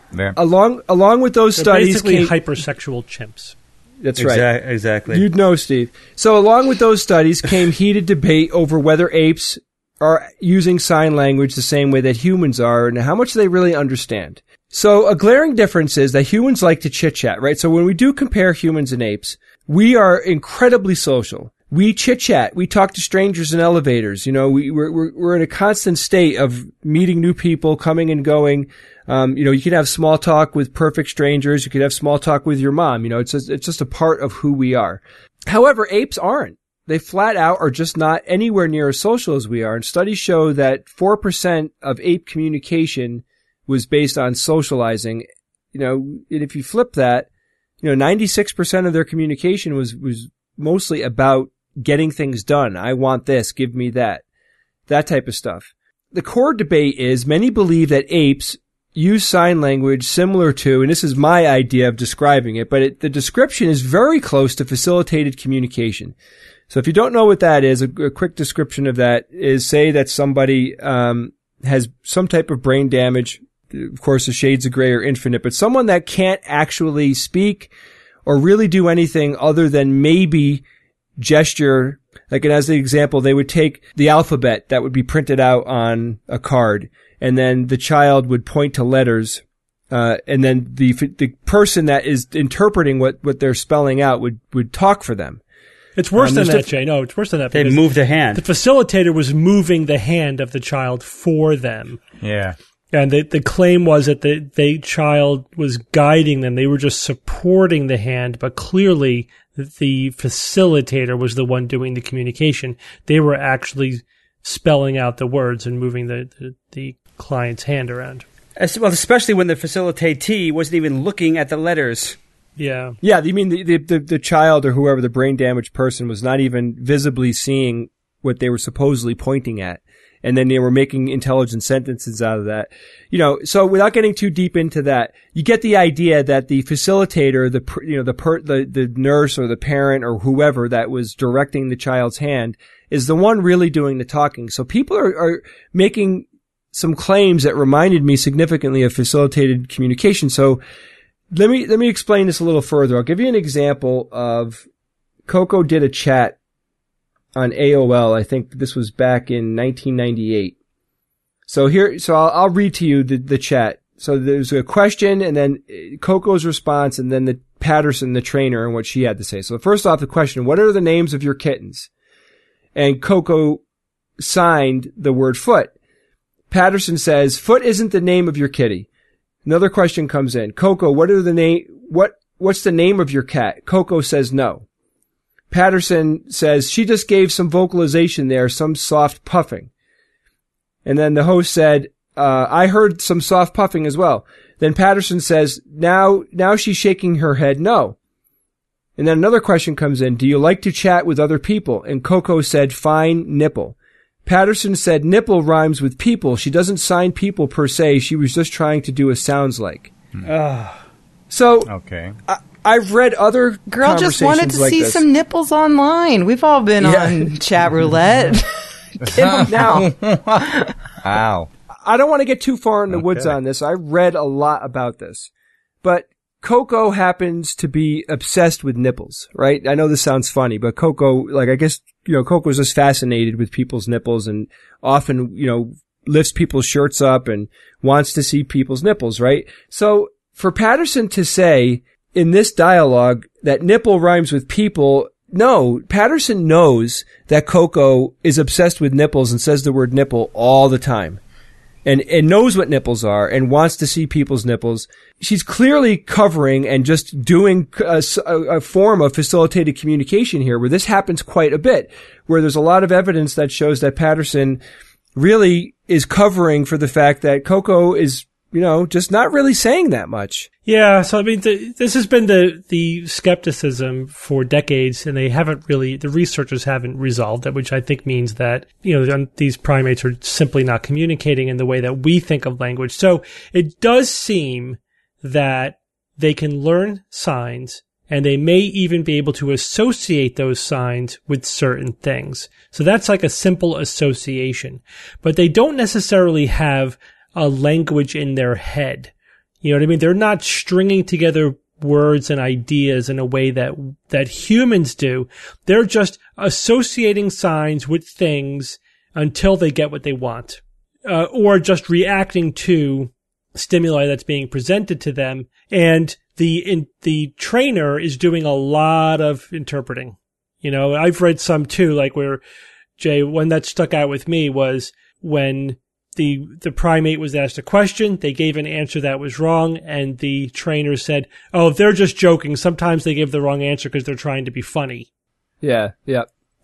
Along with those They're studies basically hypersexual chimps. That's right. Exactly. You'd know, Steve. So along with those studies came heated debate over whether apes are using sign language the same way that humans are, and how much they really understand. So a glaring difference is that humans like to chit-chat, right? So when we do compare humans and apes, we are incredibly social. We chit-chat. We talk to strangers in elevators. You know, we're in a constant state of meeting new people, coming and going. You know, you could have small talk with perfect strangers. You could have small talk with your mom. You know, it's just a part of who we are. However, apes aren't. they flat out are just not anywhere near as social as we are. And studies show that 4% of ape communication was based on socializing. And if you flip that, 96% of their communication was mostly about getting things done. I want this, give me that type of stuff. The core debate is many believe that apes use sign language similar to, and this is my idea of describing it, but the description is very close to facilitated communication. So if you don't know what that is, a quick description of that is, say that somebody has some type of brain damage. Of course, the shades of gray are infinite, but someone that can't actually speak or really do anything other than maybe gesture. Like, and as an example, they would take the alphabet that would be printed out on a card, and then the child would point to letters, and then the person that is interpreting what they're spelling out would talk for them. It's worse than that, Jay. No, it's worse than that. They moved the hand. The facilitator was moving the hand of the child for them. Yeah. And the claim was that the child was guiding them. They were just supporting the hand, but clearly the facilitator was the one doing the communication. They were actually spelling out the words and moving the client's hand around. Well, especially when the facilitatee wasn't even looking at the letters. Yeah. Yeah, you mean the child or whoever, the brain damaged person, was not even visibly seeing what they were supposedly pointing at. And then they were making intelligent sentences out of that. So without getting too deep into that, you get the idea that the facilitator, the nurse or the parent or whoever that was directing the child's hand is the one really doing the talking. So people are making some claims that reminded me significantly of facilitated communication. So let me explain this a little further. I'll give you an example of Coco did a chat on AOL. I think this was back in 1998. So I'll read to you the chat. So there's a question and then Coco's response and then the Patterson, the trainer, and what she had to say. So first off, the question, what are the names of your kittens? And Coco signed the word Foot. Patterson says, Foot isn't the name of your kitty. Another question comes in. Coco, what's the name of your cat? Coco says no. Patterson says, she just gave some vocalization there, some soft puffing. And then the host said, I heard some soft puffing as well. Then Patterson says, now she's shaking her head no. And then another question comes in, do you like to chat with other people? And Coco said, fine, nipple. Patterson said, nipple rhymes with people. She doesn't sign people per se. She was just trying to do a sounds like. So, okay. I've read other Girl just wanted to like see this. some nipples online. We've all been on chat roulette. Now, Wow. I don't want to get too far in the woods on this. I read a lot about this. But Coco happens to be obsessed with nipples, right? I know this sounds funny, but Coco, I guess, Coco's just fascinated with people's nipples and often, lifts people's shirts up and wants to see people's nipples, right? So for Patterson to say in this dialogue that nipple rhymes with people, no, Patterson knows that Coco is obsessed with nipples and says the word nipple all the time. And knows what nipples are and wants to see people's nipples. She's clearly covering and just doing a form of facilitated communication here where this happens quite a bit, where there's a lot of evidence that shows that Patterson really is covering for the fact that Coco is, just not really saying that much. Yeah, so I mean, this has been the skepticism for decades, and the researchers haven't resolved it, which I think means that, these primates are simply not communicating in the way that we think of language. So it does seem that they can learn signs, and they may even be able to associate those signs with certain things. So that's like a simple association. But they don't necessarily have a language in their head. You know what I mean? They're not stringing together words and ideas in a way that humans do. They're just associating signs with things until they get what they want, or just reacting to stimuli that's being presented to them. And the trainer is doing a lot of interpreting. I've read some too, like where, Jay, one that stuck out with me was when the primate was asked a question, they gave an answer that was wrong, and the trainer said, oh, they're just joking. Sometimes they give the wrong answer because they're trying to be funny. Yeah, yeah.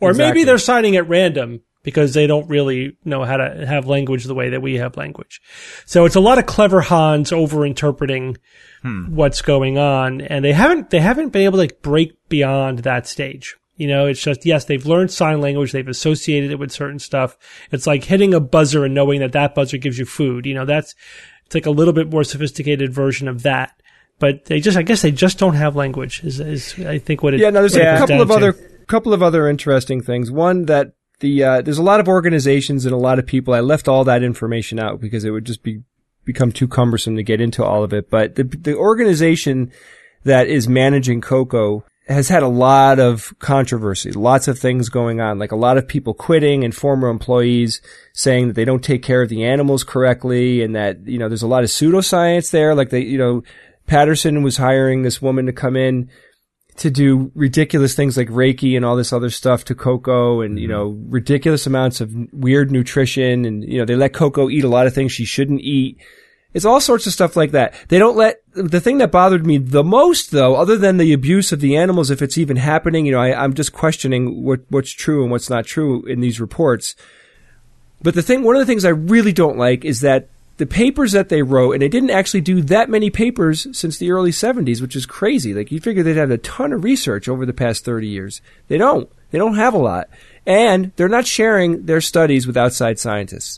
Or Exactly. maybe they're signing at random because they don't really know how to have language the way that we have language. So it's a lot of clever Hans over-interpreting what's going on, and they haven't been able to like break beyond that stage. You know, it's just, yes, they've learned sign language, they've associated it with certain stuff. It's like hitting a buzzer and knowing that that buzzer gives you food. You know, it's like a little bit more sophisticated version of that. But I guess they just don't have language is I think what it Yeah, no, there's a comes couple of other interesting things. One, that there's a lot of organizations and a lot of people. I left all that information out because it would just become too cumbersome to get into all of it. But the organization that is managing Coco has had a lot of controversy, lots of things going on, like a lot of people quitting and former employees saying that they don't take care of the animals correctly, and that, you know, there's a lot of pseudoscience there. Like Patterson was hiring this woman to come in to do ridiculous things like Reiki and all this other stuff to Coco, and, you know, ridiculous amounts of weird nutrition, and, you know, they let Coco eat a lot of things she shouldn't eat. It's all sorts of stuff like that. The thing that bothered me the most, though, other than the abuse of the animals, if it's even happening, you know, I'm just questioning what's true and what's not true in these reports. But one of the things I really don't like is that the papers that they wrote, and they didn't actually do that many papers since the early 70s, which is crazy. Like, you'd figure they'd have a ton of research over the past 30 years. They don't. They don't have a lot. And they're not sharing their studies with outside scientists.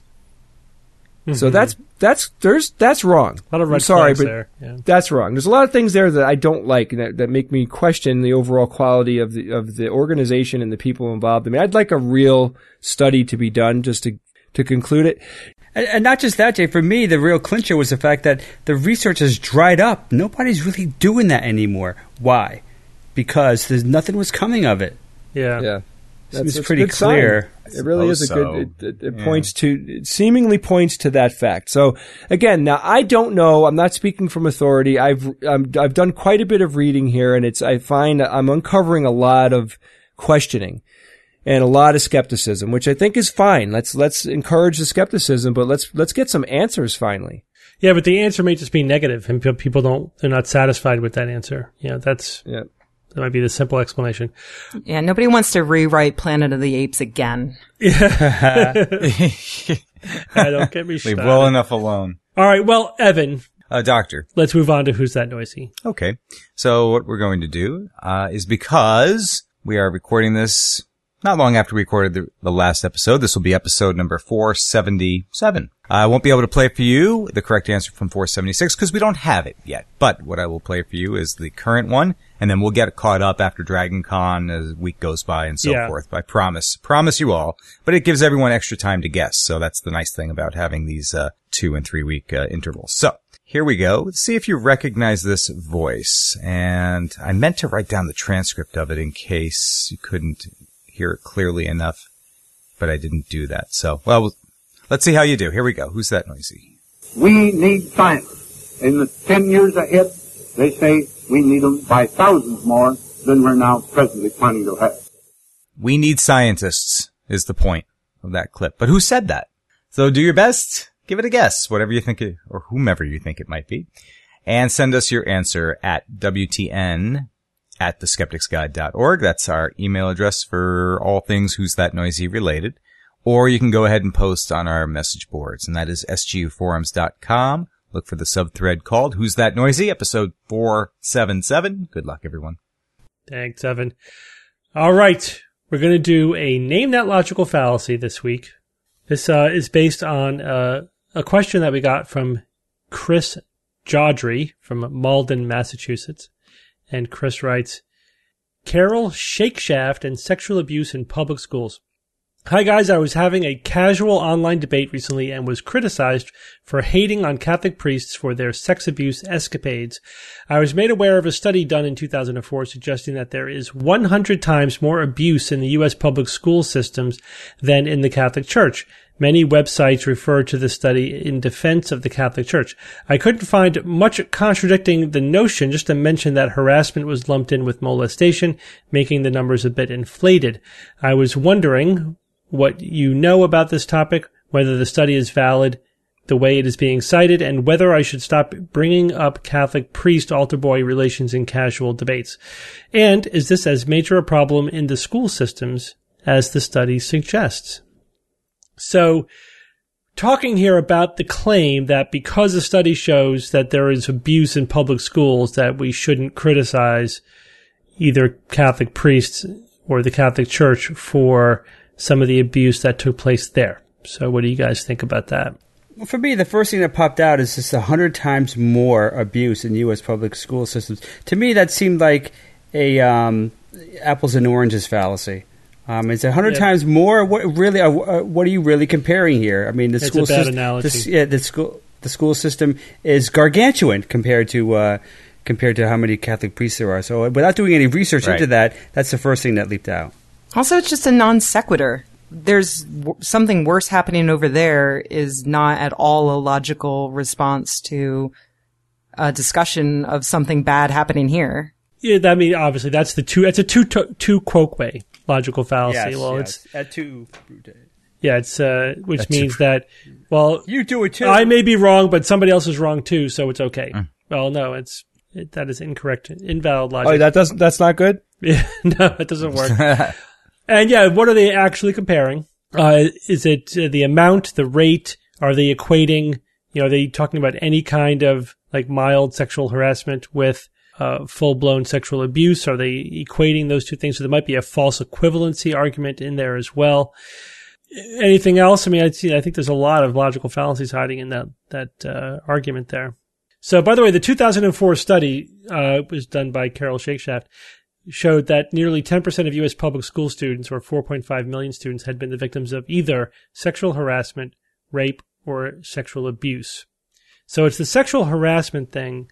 So that's wrong. A lot of red I'm sorry, flags but there. Yeah. that's wrong. There's a lot of things there that I don't like, and that make me question the overall quality of the organization and the people involved. I mean, I'd like a real study to be done just to conclude it. And not just that, Jay. For me, the real clincher was the fact that the research has dried up. Nobody's really doing that anymore. Why? Because nothing was coming of it. Yeah. It's pretty clear. It really is a good. It seemingly points to that fact. So again, now I don't know. I'm not speaking from authority. I've done quite a bit of reading here, and I find I'm uncovering a lot of questioning and a lot of skepticism, which I think is fine. Let's encourage the skepticism, but let's get some answers finally. Yeah, but the answer may just be negative, and they're not satisfied with that answer. You know, that might be the simple explanation. Yeah, nobody wants to rewrite Planet of the Apes again. I don't get me started. Leave well enough alone. All right, well, Evan. Doctor. Let's move on to Who's That Noisy? Okay. So what we're going to do is, because we are recording this not long after we recorded the last episode, this will be episode number 477. I won't be able to play for you the correct answer from 476 because we don't have it yet. But what I will play for you is the current one, and then we'll get caught up after Dragon Con as the week goes by and so forth. I promise you all. But it gives everyone extra time to guess, so that's the nice thing about having these 2 and 3 week intervals. So here we go. Let's see if you recognize this voice. And I meant to write down the transcript of it in case you couldn't hear it clearly enough, but I didn't do that. So, well, let's see how you do. Here we go. Who's that noisy? We need science. In the 10 years ahead, they say we need them by thousands more than we're now presently planning to have. We need scientists is the point of that clip. But who said that? So do your best. Give it a guess, whatever you think it, or whomever you think it might be. And send us your answer at WTN@theskepticsguide.org. That's our email address for all things Who's That Noisy related. Or you can go ahead and post on our message boards, and that is sguforums.com. Look for the subthread called Who's That Noisy, episode 477. Good luck, everyone. Thanks, Evan. All right. We're going to do a Name That Logical Fallacy this week. This is based on a question that we got from Chris Jawdry from Malden, Massachusetts. And Chris writes, Carol, Shakeshaft, and sexual abuse in public schools. Hi guys, I was having a casual online debate recently and was criticized for hating on Catholic priests for their sex abuse escapades. I was made aware of a study done in 2004 suggesting that there is 100 times more abuse in the U.S. public school systems than in the Catholic Church. Many websites refer to the study in defense of the Catholic Church. I couldn't find much contradicting the notion, just to mention that harassment was lumped in with molestation, making the numbers a bit inflated. I was wondering what you know about this topic, whether the study is valid the way it is being cited, and whether I should stop bringing up Catholic priest-altar boy relations in casual debates. And is this as major a problem in the school systems as the study suggests. So, talking here about the claim that because the study shows that there is abuse in public schools, that we shouldn't criticize either Catholic priests or the Catholic Church for some of the abuse that took place there. So what do you guys think about that? Well, for me, the first thing that popped out is just 100 times more abuse in U.S. public school systems. To me, that seemed like a apples and oranges fallacy. It's 100 times more. What are you really comparing here? I mean, the school system. Analogy. The school system is gargantuan compared to how many Catholic priests there are. So, without doing any research into that, that's the first thing that leaped out. Also, it's just a non sequitur. There's something worse happening over there is not at all a logical response to a discussion of something bad happening here. Yeah, I mean, obviously, that's it's a tu quoque logical fallacy. Yes, well, yes. it's at two. Yeah, it's which means that, well, you do it too. I may be wrong, but somebody else is wrong too, so it's okay. Well, no, that is incorrect, invalid logic. Oh, that's not good? Yeah, no, it doesn't work. And yeah, what are they actually comparing? Is it the amount, the rate? Are they equating, are they talking about any kind of like mild sexual harassment with full-blown sexual abuse? Are they equating those two things? So there might be a false equivalency argument in there as well. Anything else? I mean, I think there's a lot of logical fallacies hiding in that argument there. So, by the way, the 2004 study was done by Carol Shakeshaft, showed that nearly 10% of U.S. public school students, or 4.5 million students, had been the victims of either sexual harassment, rape, or sexual abuse. So it's the sexual harassment thing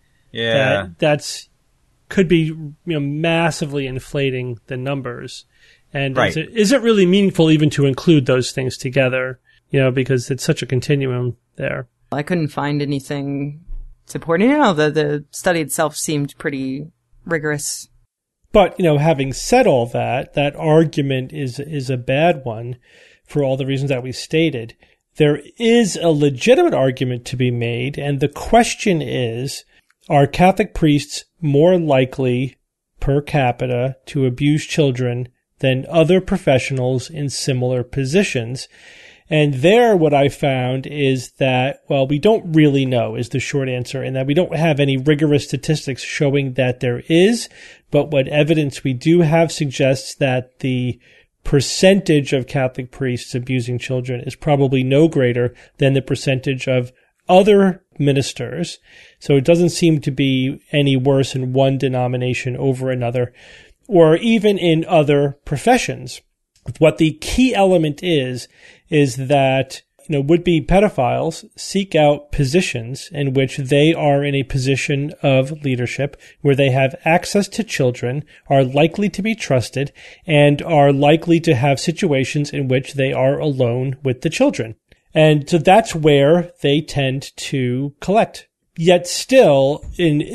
that's could be massively inflating the numbers. And is it really meaningful even to include those things together? Because it's such a continuum there. I couldn't find anything supporting it. The study itself seemed pretty rigorous. But, having said all that, that argument is a bad one for all the reasons that we stated. There is a legitimate argument to be made, and the question is, are Catholic priests more likely per capita to abuse children than other professionals in similar positions? And there, what I found is that, well, we don't really know is the short answer, and that we don't have any rigorous statistics showing that there is. But what evidence we do have suggests that the percentage of Catholic priests abusing children is probably no greater than the percentage of other ministers. So it doesn't seem to be any worse in one denomination over another, or even in other professions. What the key element is that, would-be pedophiles seek out positions in which they are in a position of leadership, where they have access to children, are likely to be trusted, and are likely to have situations in which they are alone with the children. And so that's where they tend to collect. Yet still,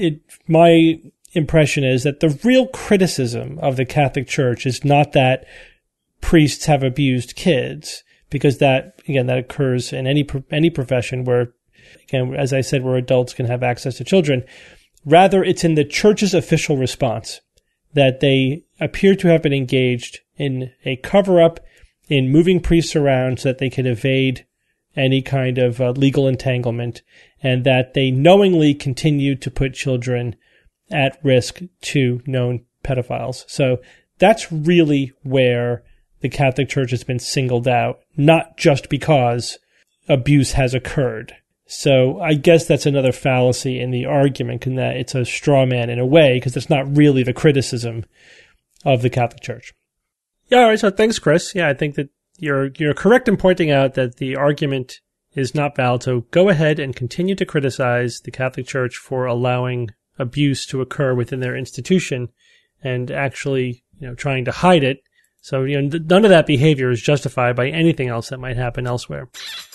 my impression is that the real criticism of the Catholic Church is not that priests have abused kids, because that occurs in any profession where, again, as I said, where adults can have access to children. Rather, it's in the Church's official response that they appear to have been engaged in a cover-up, in moving priests around so that they could evade any kind of legal entanglement, and that they knowingly continue to put children at risk to known pedophiles. So that's really where the Catholic Church has been singled out, not just because abuse has occurred. So I guess that's another fallacy in the argument, in that it's a straw man in a way, because it's not really the criticism of the Catholic Church. Yeah, all right, so thanks, Chris. Yeah, I think that you're correct in pointing out that the argument is not valid. So go ahead and continue to criticize the Catholic Church for allowing abuse to occur within their institution and actually, trying to hide it. So, none of that behavior is justified by anything else that might happen elsewhere.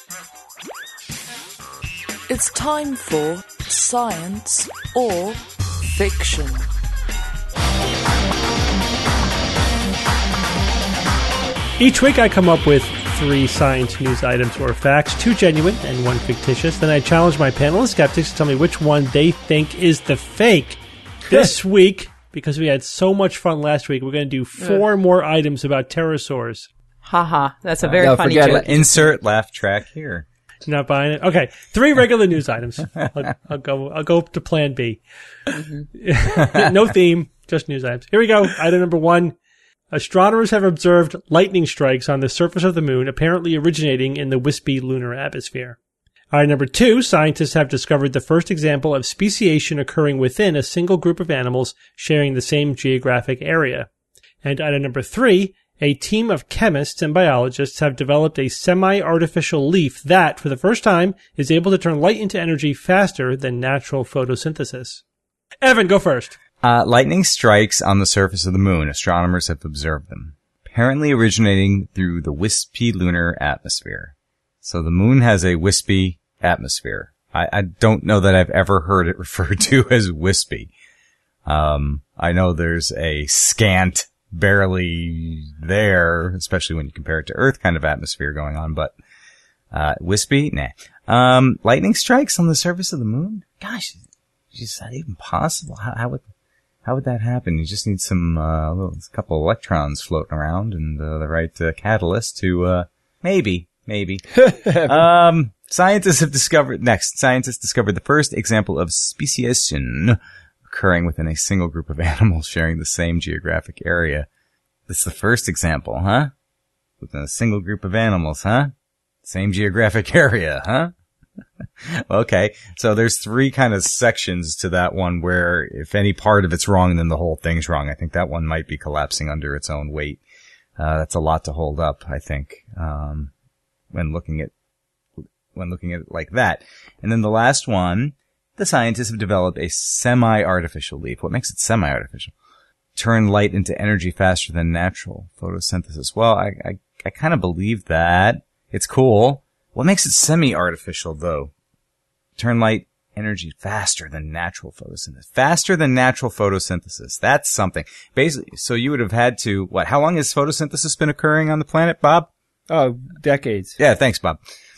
It's time for Science or Fiction. Each week I come up with 3 science news items or facts, 2 genuine and 1 fictitious. Then I challenge my panel of skeptics to tell me which one they think is the fake. This week, because we had so much fun last week, we're going to do 4 more items about pterosaurs. Haha, that's a very funny forget joke. it. Insert laugh track here. You're not buying it? Okay. 3 regular news items. I'll go up to plan B. No theme, just news items. Here we go. Item number 1. Astronomers have observed lightning strikes on the surface of the moon, apparently originating in the wispy lunar atmosphere. Item number 2. Scientists have discovered the first example of speciation occurring within a single group of animals sharing the same geographic area. And item number 3. A team of chemists and biologists have developed a semi-artificial leaf that, for the first time, is able to turn light into energy faster than natural photosynthesis. Evan, go first. Lightning strikes on the surface of the moon. Astronomers have observed them, apparently originating through the wispy lunar atmosphere. So the moon has a wispy atmosphere. I don't know that I've ever heard it referred to as wispy. I know there's a scant, barely there, especially when you compare it to Earth kind of atmosphere going on, but wispy? Nah. Lightning strikes on the surface of the moon? Gosh, is that even possible? How would that happen? You just need a couple electrons floating around and the right catalyst to maybe. Scientists discovered the first example of speciation occurring within a single group of animals sharing the same geographic area. That's the first example, huh? Within a single group of animals, huh? Same geographic area, huh? Okay, so there's 3 kind of sections to that one where if any part of it's wrong, then the whole thing's wrong. I think that one might be collapsing under its own weight. That's a lot to hold up, I think, when looking at it like that. And then the last one, the scientists have developed a semi-artificial leaf. What makes it semi-artificial? Turn light into energy faster than natural photosynthesis. Well, I kind of believe that. It's cool. What makes it semi-artificial, though? Turn light energy faster than natural photosynthesis. Faster than natural photosynthesis. That's something. Basically, so you would have had to, how long has photosynthesis been occurring on the planet, Bob? Oh, decades. Yeah, thanks, Bob.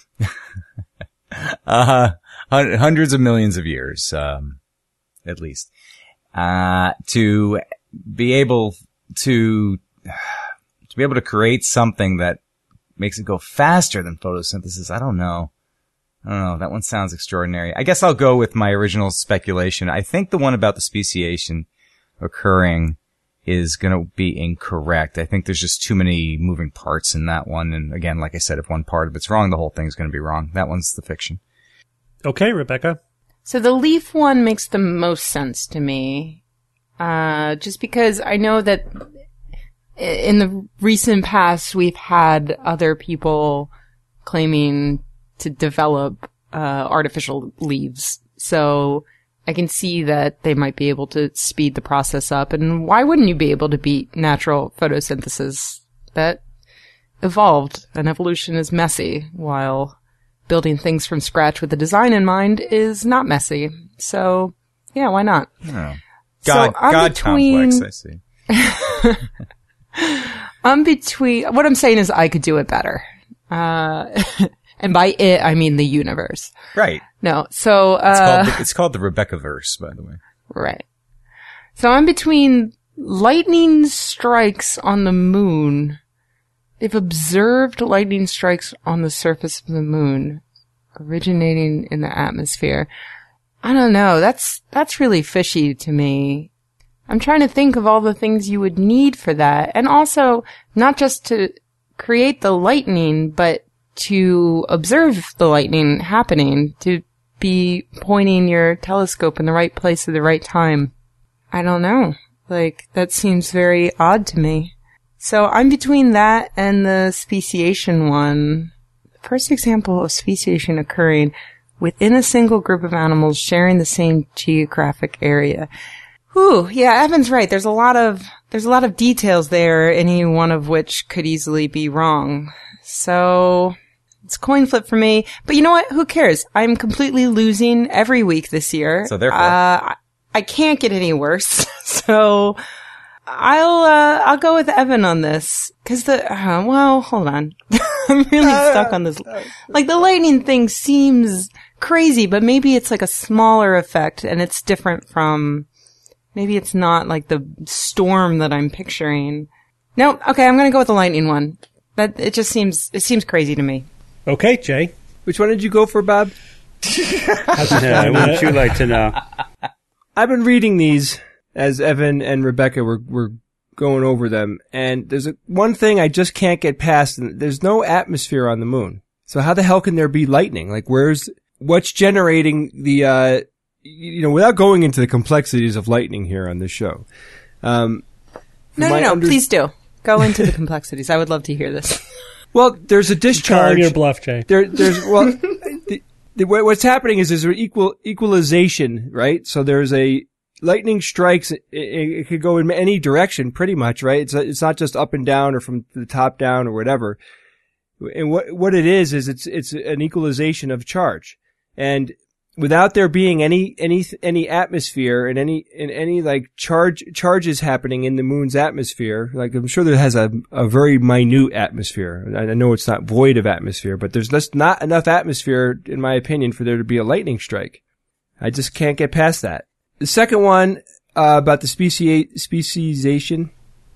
Hundreds of millions of years, at least. To be able to create something that makes it go faster than photosynthesis. I don't know. That one sounds extraordinary. I guess I'll go with my original speculation. I think the one about the speciation occurring is going to be incorrect. I think there's just too many moving parts in that one. And again, like I said, if one part of it's wrong, the whole thing's going to be wrong. That one's the fiction. Okay, Rebecca. So the leaf one makes the most sense to me. Just because I know that in the recent past, we've had other people claiming to develop artificial leaves. So I can see that they might be able to speed the process up. And why wouldn't you be able to beat natural photosynthesis? That evolved, and evolution is messy, while building things from scratch with a design in mind is not messy. So, yeah, why not? Oh. God complex, I see. What I'm saying is I could do it better. And by it, I mean the universe. Right. No, so, it's called the Rebecca-verse, by the way. Right. So I'm between lightning strikes on the moon. They've observed lightning strikes on the surface of the moon, originating in the atmosphere. I don't know. That's really fishy to me. I'm trying to think of all the things you would need for that. And also, not just to create the lightning, but to observe the lightning happening, to be pointing your telescope in the right place at the right time. I don't know. That seems very odd to me. So I'm between that and the speciation one. The first example of speciation occurring within a single group of animals sharing the same geographic area. Ooh, yeah, Evan's right. There's a lot of details there, any one of which could easily be wrong. So it's coin flip for me. But you know what? Who cares? I'm completely losing every week this year. So therefore, I can't get any worse. So I'll go with Evan on this. Cause hold on. I'm really stuck on this. The lightning thing seems crazy, but maybe it's a smaller effect and it's different from, maybe it's not the storm that I'm picturing. No, okay, I'm gonna go with the lightning one. But it seems crazy to me. Okay, Jay. Which one did you go for, Bob? Yeah, what would you like to know? I've been reading these as Evan and Rebecca were going over them, and there's one thing I just can't get past, and there's no atmosphere on the moon. So how the hell can there be lightning? Like, what's generating the, without going into the complexities of lightning here on this show. No, please do. Go into the complexities. I would love to hear this. Well, there's a discharge. Calling your bluff, Jay. What's happening is there's an equalization, right? So there's a lightning strikes. It could go in any direction, pretty much, right? It's not just up and down or from the top down or whatever. And what it is it's an equalization of charge, and without there being any atmosphere and any like charges happening in the moon's atmosphere, like I'm sure there has a very minute atmosphere. I know it's not void of atmosphere, but there's just not enough atmosphere, in my opinion, for there to be a lightning strike. I just can't get past that. The second one, about the speciation.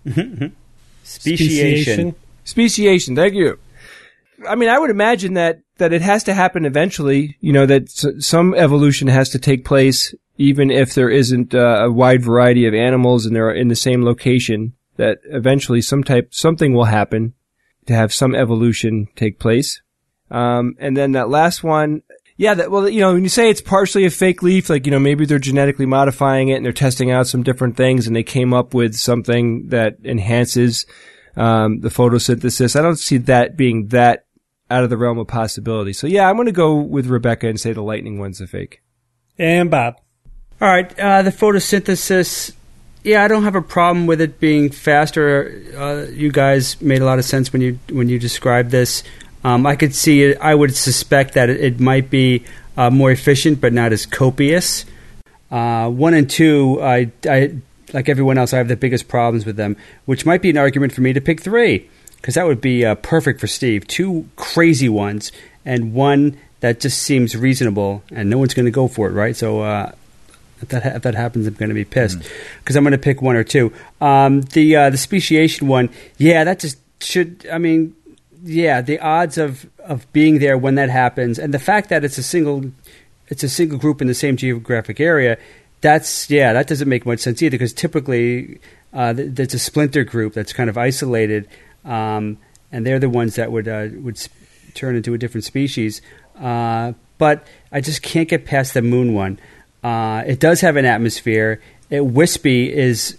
Speciation. Thank you. I mean, I would imagine that it has to happen eventually, that some evolution has to take place, even if there isn't a wide variety of animals and they're in the same location, that eventually something will happen to have some evolution take place. And then that last one, when you say it's partially a fake leaf, like, maybe they're genetically modifying it and they're testing out some different things and they came up with something that enhances the photosynthesis. I don't see that being that out of the realm of possibility. So I'm going to go with Rebecca and say the lightning one's a fake. And Bob. All right, the photosynthesis. I don't have a problem with it being faster. You guys made a lot of sense when you described this. I could see it. I would suspect that it might be more efficient, but not as copious. 1 and 2, I like everyone else, I have the biggest problems with them, which might be an argument for me to pick 3, because that would be perfect for Steve. 2 crazy ones, and 1 that just seems reasonable, and no one's going to go for it, right? So if that happens, I'm going to be pissed, because I'm going to pick 1 or 2. The speciation one, that just should. I mean, the odds of being there when that happens, and the fact that it's a single group in the same geographic area. That doesn't make much sense either, because typically there's a splinter group that's kind of isolated, and they're the ones that would turn into a different species. But I just can't get past the moon one. It does have an atmosphere. Wispy is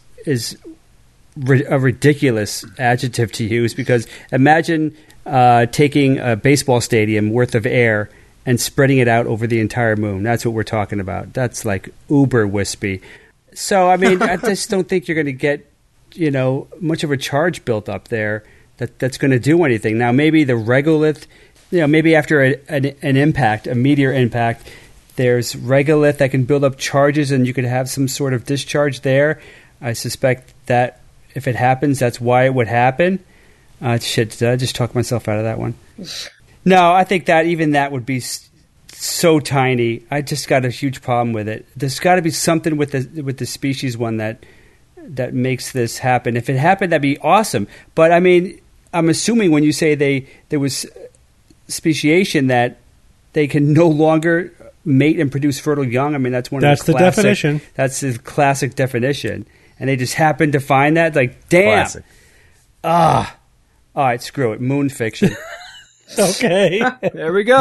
a ridiculous adjective to use, because imagine taking a baseball stadium worth of air and spreading it out over the entire moon. That's what we're talking about. That's like uber wispy. So, I mean, I just don't think you're going to get, much of a charge built up there that's going to do anything. Now, maybe the regolith, maybe after an impact, a meteor impact, there's regolith that can build up charges and you could have some sort of discharge there. I suspect that if it happens, that's why it would happen. Did I just talk myself out of that one? No, I think that even that would be so tiny. I just got a huge problem with it. There's got to be something with the species one that makes this happen. If it happened, that'd be awesome. But I mean, I'm assuming when you say there was speciation that they can no longer mate and produce fertile young. I mean, that's the definition. That's the classic definition, and they just happened to find that. Like, damn. Classic. All right, screw it. Moon fiction. Okay. There we go.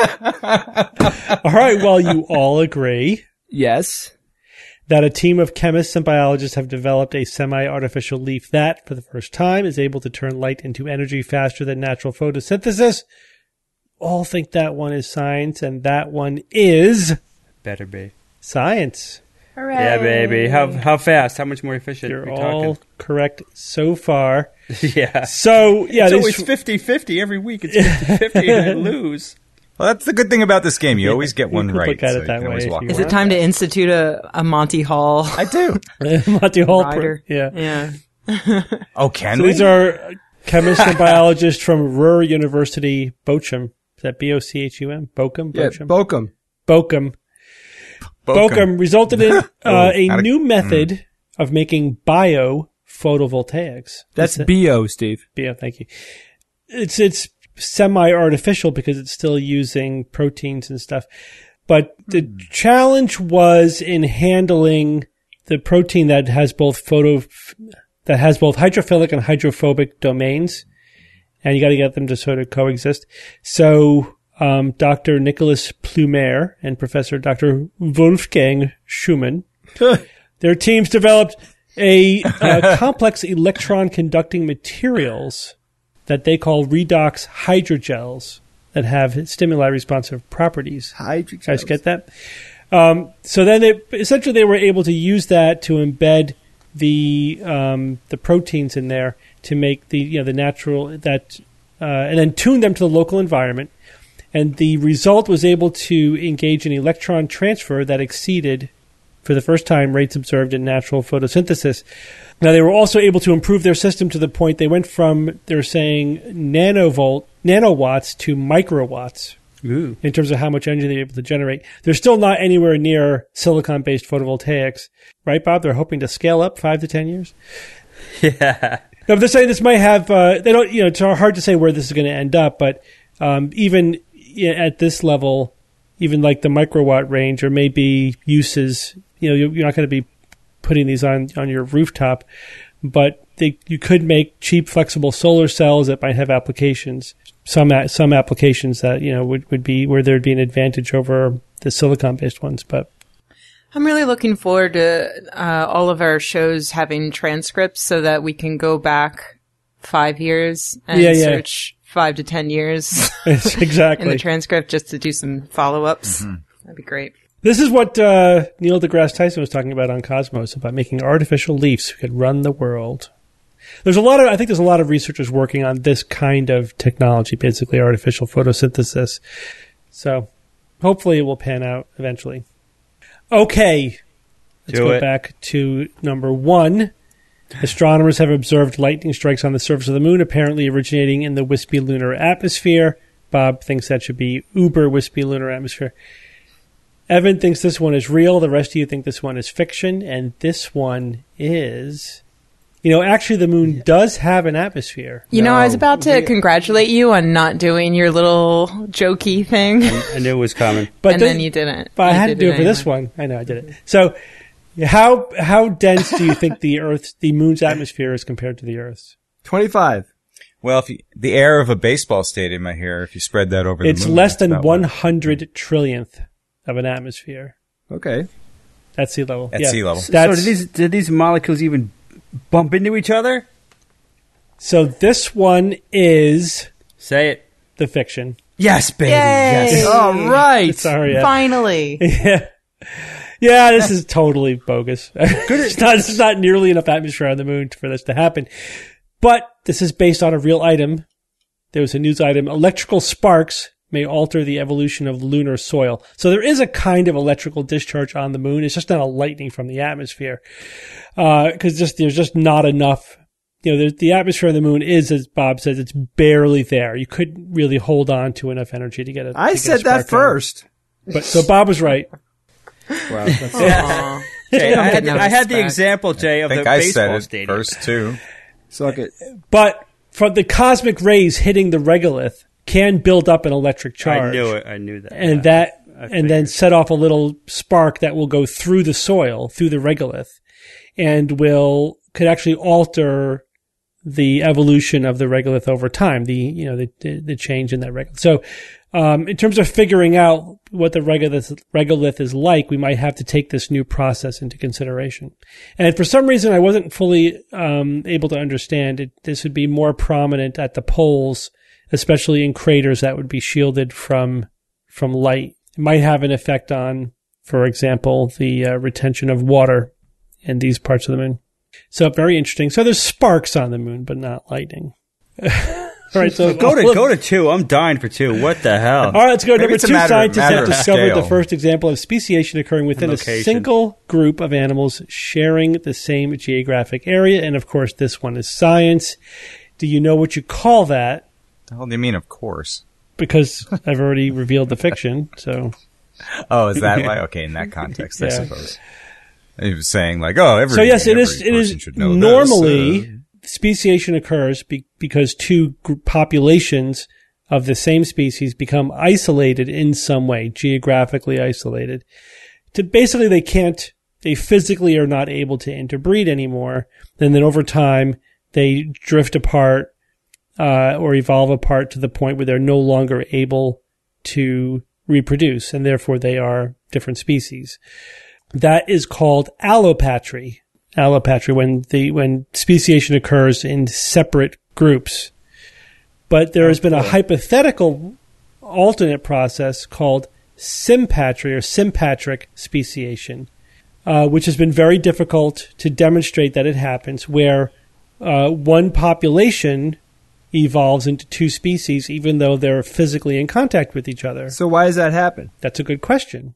All right, well, you all agree. Yes. That a team of chemists and biologists have developed a semi-artificial leaf that, for the first time, is able to turn light into energy faster than natural photosynthesis. All think that one is science, and that one is... Better be. Science. Hooray. Yeah, baby. How fast? How much more efficient? You're all correct so far. Yeah. So, it's always 50-50 every week. It's 50-50 and I lose. Well, that's the good thing about this game. You always get one right. Look at it that way. Is it time to institute a Monty Hall? I do. Monty Hall. Yeah. Oh, can so we? These are chemists and biologists from Ruhr University, Bochum. Is that Bochum? Bochum? Yeah, Bochum. Bochum resulted in a new method of making biophotovoltaics. That's bio, Steve. Bio, thank you. it's semi-artificial because it's still using proteins and stuff. But the challenge was in handling the protein that has both hydrophilic and hydrophobic domains, and you got to get them to sort of coexist. So Dr. Nicholas Plumer and Professor Dr. Wolfgang Schumann, their teams developed a complex electron-conducting materials that they call redox hydrogels that have stimuli-responsive properties. Hydrogels. You guys get that? So then they were able to use that to embed the proteins in there to make the natural and then tune them to the local environment. And the result was able to engage in electron transfer that exceeded, for the first time, rates observed in natural photosynthesis. Now, they were also able to improve their system to the point they went from, they're saying, nanowatts to microwatts. Ooh. In terms of how much energy they're able to generate. They're still not anywhere near silicon-based photovoltaics. Right, Bob? They're hoping to scale up 5 to 10 years? Yeah. No, they're saying this might have, they don't, it's hard to say where this is going to end up, but even at this level, even like the microwatt range, there may be uses, you're not going to be putting these on your rooftop, but you could make cheap, flexible solar cells that might have applications. Some applications that would be where there'd be an advantage over the silicon-based ones. But I'm really looking forward to all of our shows having transcripts so that we can go back 5 years and search 5 to 10 years exactly in the transcript just to do some follow-ups. Mm-hmm. That'd be great. This is what Neil deGrasse Tyson was talking about on Cosmos, about making artificial leaves who could run the world. I think there's a lot of researchers working on this kind of technology, basically artificial photosynthesis. So hopefully it will pan out eventually. Okay. Let's go back to number 1. Astronomers have observed lightning strikes on the surface of the moon, apparently originating in the wispy lunar atmosphere. Bob thinks that should be uber wispy lunar atmosphere. Evan thinks this one is real. The rest of you think this one is fiction. And this one is... actually the moon does have an atmosphere. I was about to congratulate you on not doing your little jokey thing. I knew it was coming. But then you didn't. But I had to do it for this one. I know, I did it. So how dense do you think the moon's atmosphere is compared to the Earth's? 25. Well, the air of a baseball stadium, I hear, if you spread that over the moon. It's less than 100 trillionth of an atmosphere. Okay. At sea level. At sea level. So did these molecules even bump into each other? So this one is... Say it. The fiction. Yes, baby. Yay! Yes. All right. Sorry. Finally. Yeah, this is totally bogus. It's not nearly enough atmosphere on the moon for this to happen. But this is based on a real item. There was a news item. Electrical sparks may alter the evolution of lunar soil. So there is a kind of electrical discharge on the moon. It's just not a lightning from the atmosphere. Because there's just not enough. The atmosphere of the moon is, as Bob says, it's barely there. You couldn't really hold on to enough energy to get it. I said that first. But so Bob was right. Wow. Jay, I had the example, Jay, of the baseball stadium. I said it first, too. Suck it. But from the cosmic rays hitting the regolith can build up an electric charge. I knew it. I knew that. And and then set off a little spark that will go through the soil, through the regolith, and could actually alter the evolution of the regolith over time, the change in that regolith. So, in terms of figuring out what the regolith is like, we might have to take this new process into consideration. And for some reason, I wasn't fully able to understand it. This would be more prominent at the poles, especially in craters that would be shielded from light. It might have an effect on, for example, the retention of water in these parts of the moon. So very interesting. So there's sparks on the moon, but not lightning. All right, so go to 2. I'm dying for 2. What the hell? All right, let's go. Number 2, scientists have discovered scale. the first example of speciation occurring within a single group of animals sharing the same geographic area. And of course, this one is science. Do you know what you call that? The hell do you mean, of course? Because I've already revealed the fiction, so... Oh, is that why? Okay, in that context, I suppose. He was saying, every So yes, it is should know normally... speciation occurs because two populations of the same species become isolated in some way, geographically isolated. Basically, they physically are not able to interbreed anymore. And then over time, they drift apart, or evolve apart to the point where they're no longer able to reproduce, and therefore they are different species. That is called allopatry. Allopatry, when speciation occurs in separate groups. But there has been a hypothetical alternate process called sympatry or sympatric speciation, which has been very difficult to demonstrate that it happens, where one population evolves into two species even though they're physically in contact with each other. So why does that happen? That's a good question.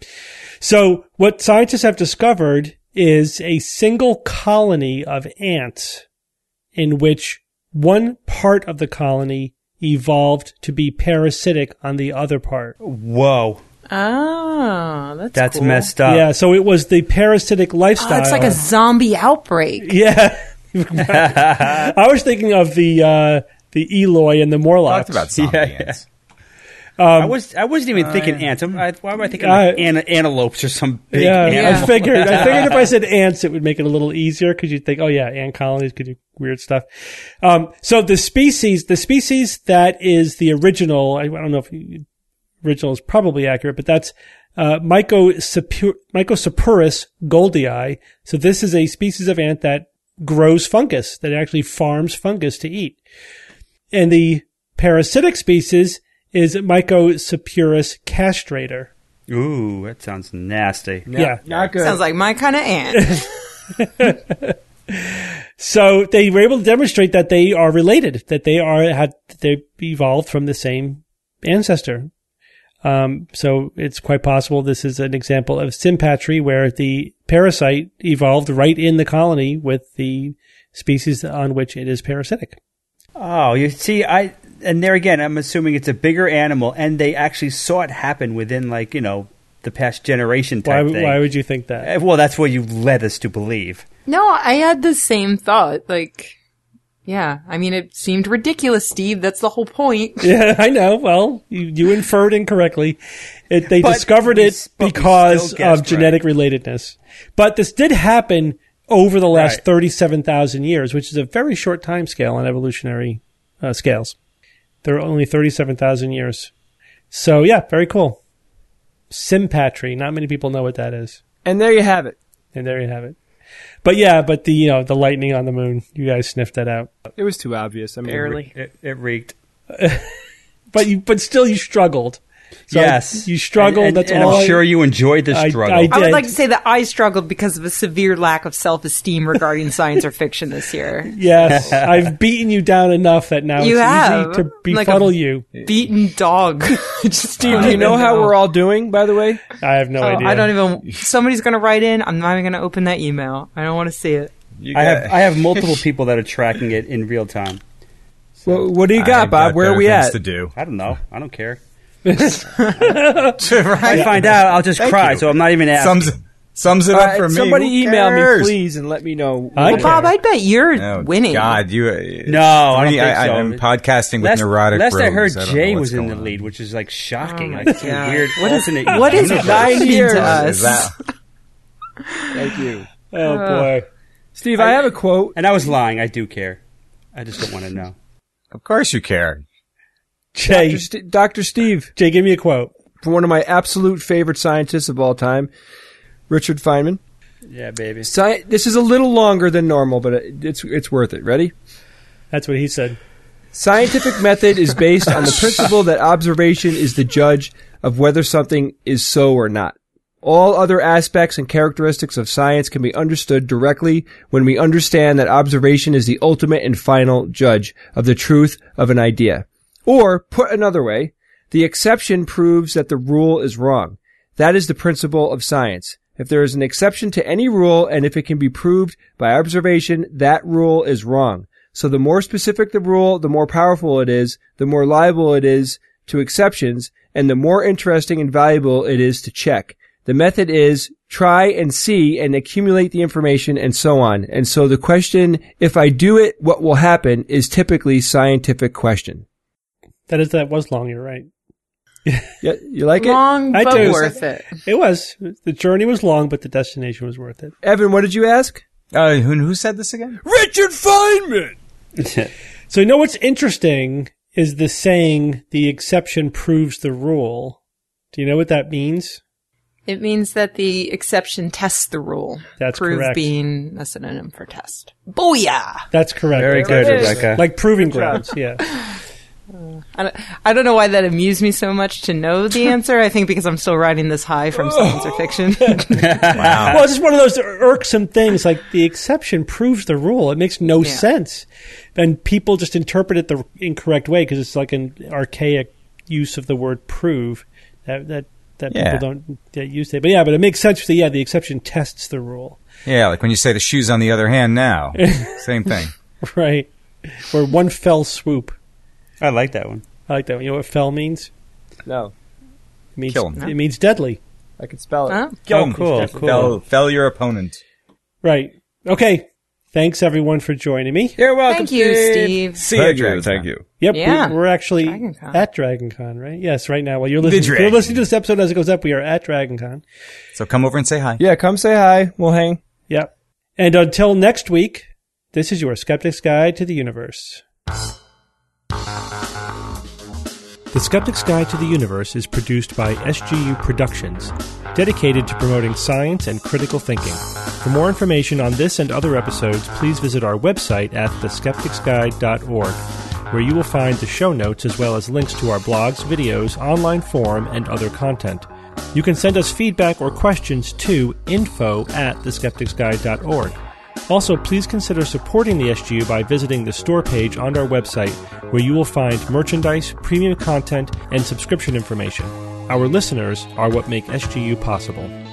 So what scientists have discovered is a single colony of ants in which one part of the colony evolved to be parasitic on the other part. Whoa. Oh, that's cool. Messed up. Yeah, so it was the parasitic lifestyle. Oh, it's like a zombie outbreak. Yeah. I was thinking of the Eloi and the Morlocks. Talked about zombie ants. I wasn't even thinking ants. Why am I thinking like antelopes or some big animal? I figured if I said ants, it would make it a little easier because you'd think, oh yeah, ant colonies could do weird stuff. So the species that is the original, I don't know if original is probably accurate, but that's Mycosuppurus goldii. So this is a species of ant that grows fungus, that actually farms fungus to eat. And the parasitic species is Mycosuppurus castrator. Ooh, that sounds nasty. Yeah. Not good. Sounds like my kind of ant. So they were able to demonstrate that they are related, that they evolved from the same ancestor. So it's quite possible this is an example of sympatry, where the parasite evolved right in the colony with the species on which it is parasitic. Oh, you see, and there again, I'm assuming it's a bigger animal, and they actually saw it happen within, the past generation type thing. Why would you think that? Well, that's what you led us to believe. No, I had the same thought. Yeah, I mean, it seemed ridiculous, Steve. That's the whole point. Yeah, I know. Well, you inferred incorrectly. They discovered it because of genetic relatedness. But this did happen over the last 37,000 years, which is a very short time scale on evolutionary scales. There are only 37,000 years. So, yeah, very cool. Sympatry. Not many people know what that is. And there you have it. But the lightning on the moon, you guys sniffed that out. It was too obvious. I mean, Barely. It reeked. But still you struggled. So yes. You struggled. And I'm sure you enjoyed the struggle. I did. I would like to say that I struggled because of a severe lack of self-esteem regarding science or fiction this year. Yes. I've beaten you down enough that now You it's have. easy to befuddle you. Beaten dog. Steve, do you know how we're all doing, by the way? I have no idea. I don't even... Somebody's going to write in. I'm not even going to open that email. I don't want to see it. I have multiple people that are tracking it in real time. So, well, what do you got, Bob? Where are we at? To do. I don't know. I don't care. If I find out, I'll just cry, so I'm not even asking. Sums it up for me. Somebody Who email me, cares? please, and let me know. I Well, Bob, I bet you're winning. God, you. No, I don't think so. I'm podcasting with neurotic last I heard, rogues. I don't Jay know was what's in the going lead, on. which is shocking. Oh It's a God. weird alternate What is universe. 9 years. to us? Is that- Thank you. Oh, boy. Steve, I have a quote. And I was lying. I do care. I just don't want to know. Of course you care. Jay, Dr. Steve, Jay, give me a quote. from one of my absolute favorite scientists of all time, Richard Feynman. Yeah, baby. This is a little longer than normal, but it's worth it. Ready? That's what he said. Scientific method is based on the principle that observation is the judge of whether something is so or not. All other aspects and characteristics of science can be understood directly when we understand that observation is the ultimate and final judge of the truth of an idea. Or, put another way, the exception proves that the rule is wrong. That is the principle of science. If there is an exception to any rule, and if it can be proved by observation, that rule is wrong. So the more specific the rule, the more powerful it is, the more liable it is to exceptions, and the more interesting and valuable it is to check. The method is try and see and accumulate the information and so on. And so the question, if I do it, what will happen, is typically scientific question. That was long, you're right. Yeah, you like it? Long, I but do. worth it. It was. The journey was long, but the destination was worth it. Evan, what did you ask? Who said this again? Richard Feynman! So you know what's interesting is the saying, the exception proves the rule. Do you know what that means? It means that the exception tests the rule. That's Prove correct. being a synonym for test. Booyah! That's correct. Very good, Rebecca. Like proving grounds, yeah. I don't know why that amused me so much to know the answer. I think because I'm still riding this high from science or fiction. Wow. Well, it's just one of those irksome things, like the exception proves the rule. It makes no sense. And people just interpret it the incorrect way because it's like an archaic use of the word prove that people don't use it. But yeah, but it makes sense. The exception tests the rule. Yeah, like when you say the shoe's on the other hand now. Same thing. Right. Or one fell swoop. I like that one. I like that one. You know what fell means? No. It means, Kill him. It means deadly. I can spell it. Huh? Kill him. cool. Fell your opponent. Right. Okay. Thanks, everyone, for joining me. You're welcome, Thank you, Steve. See you, Dragon. Thank you. Yep, Yeah. we're actually DragonCon. at DragonCon, right? Yes, right now. While you're listening to this episode as it goes up, we are at DragonCon. So come over and say hi. Yeah, come say hi. We'll hang. Yep. And until next week, this is your Skeptic's Guide to the Universe. The Skeptic's Guide to the Universe is produced by SGU Productions, dedicated to promoting science and critical thinking. For more information on this and other episodes, please visit our website at theskepticsguide.org, where you will find the show notes as well as links to our blogs, videos, online forum, and other content. You can send us feedback or questions to info@theskepticsguide.org. Also, please consider supporting the SGU by visiting the store page on our website, where you will find merchandise, premium content, and subscription information. Our listeners are what make SGU possible.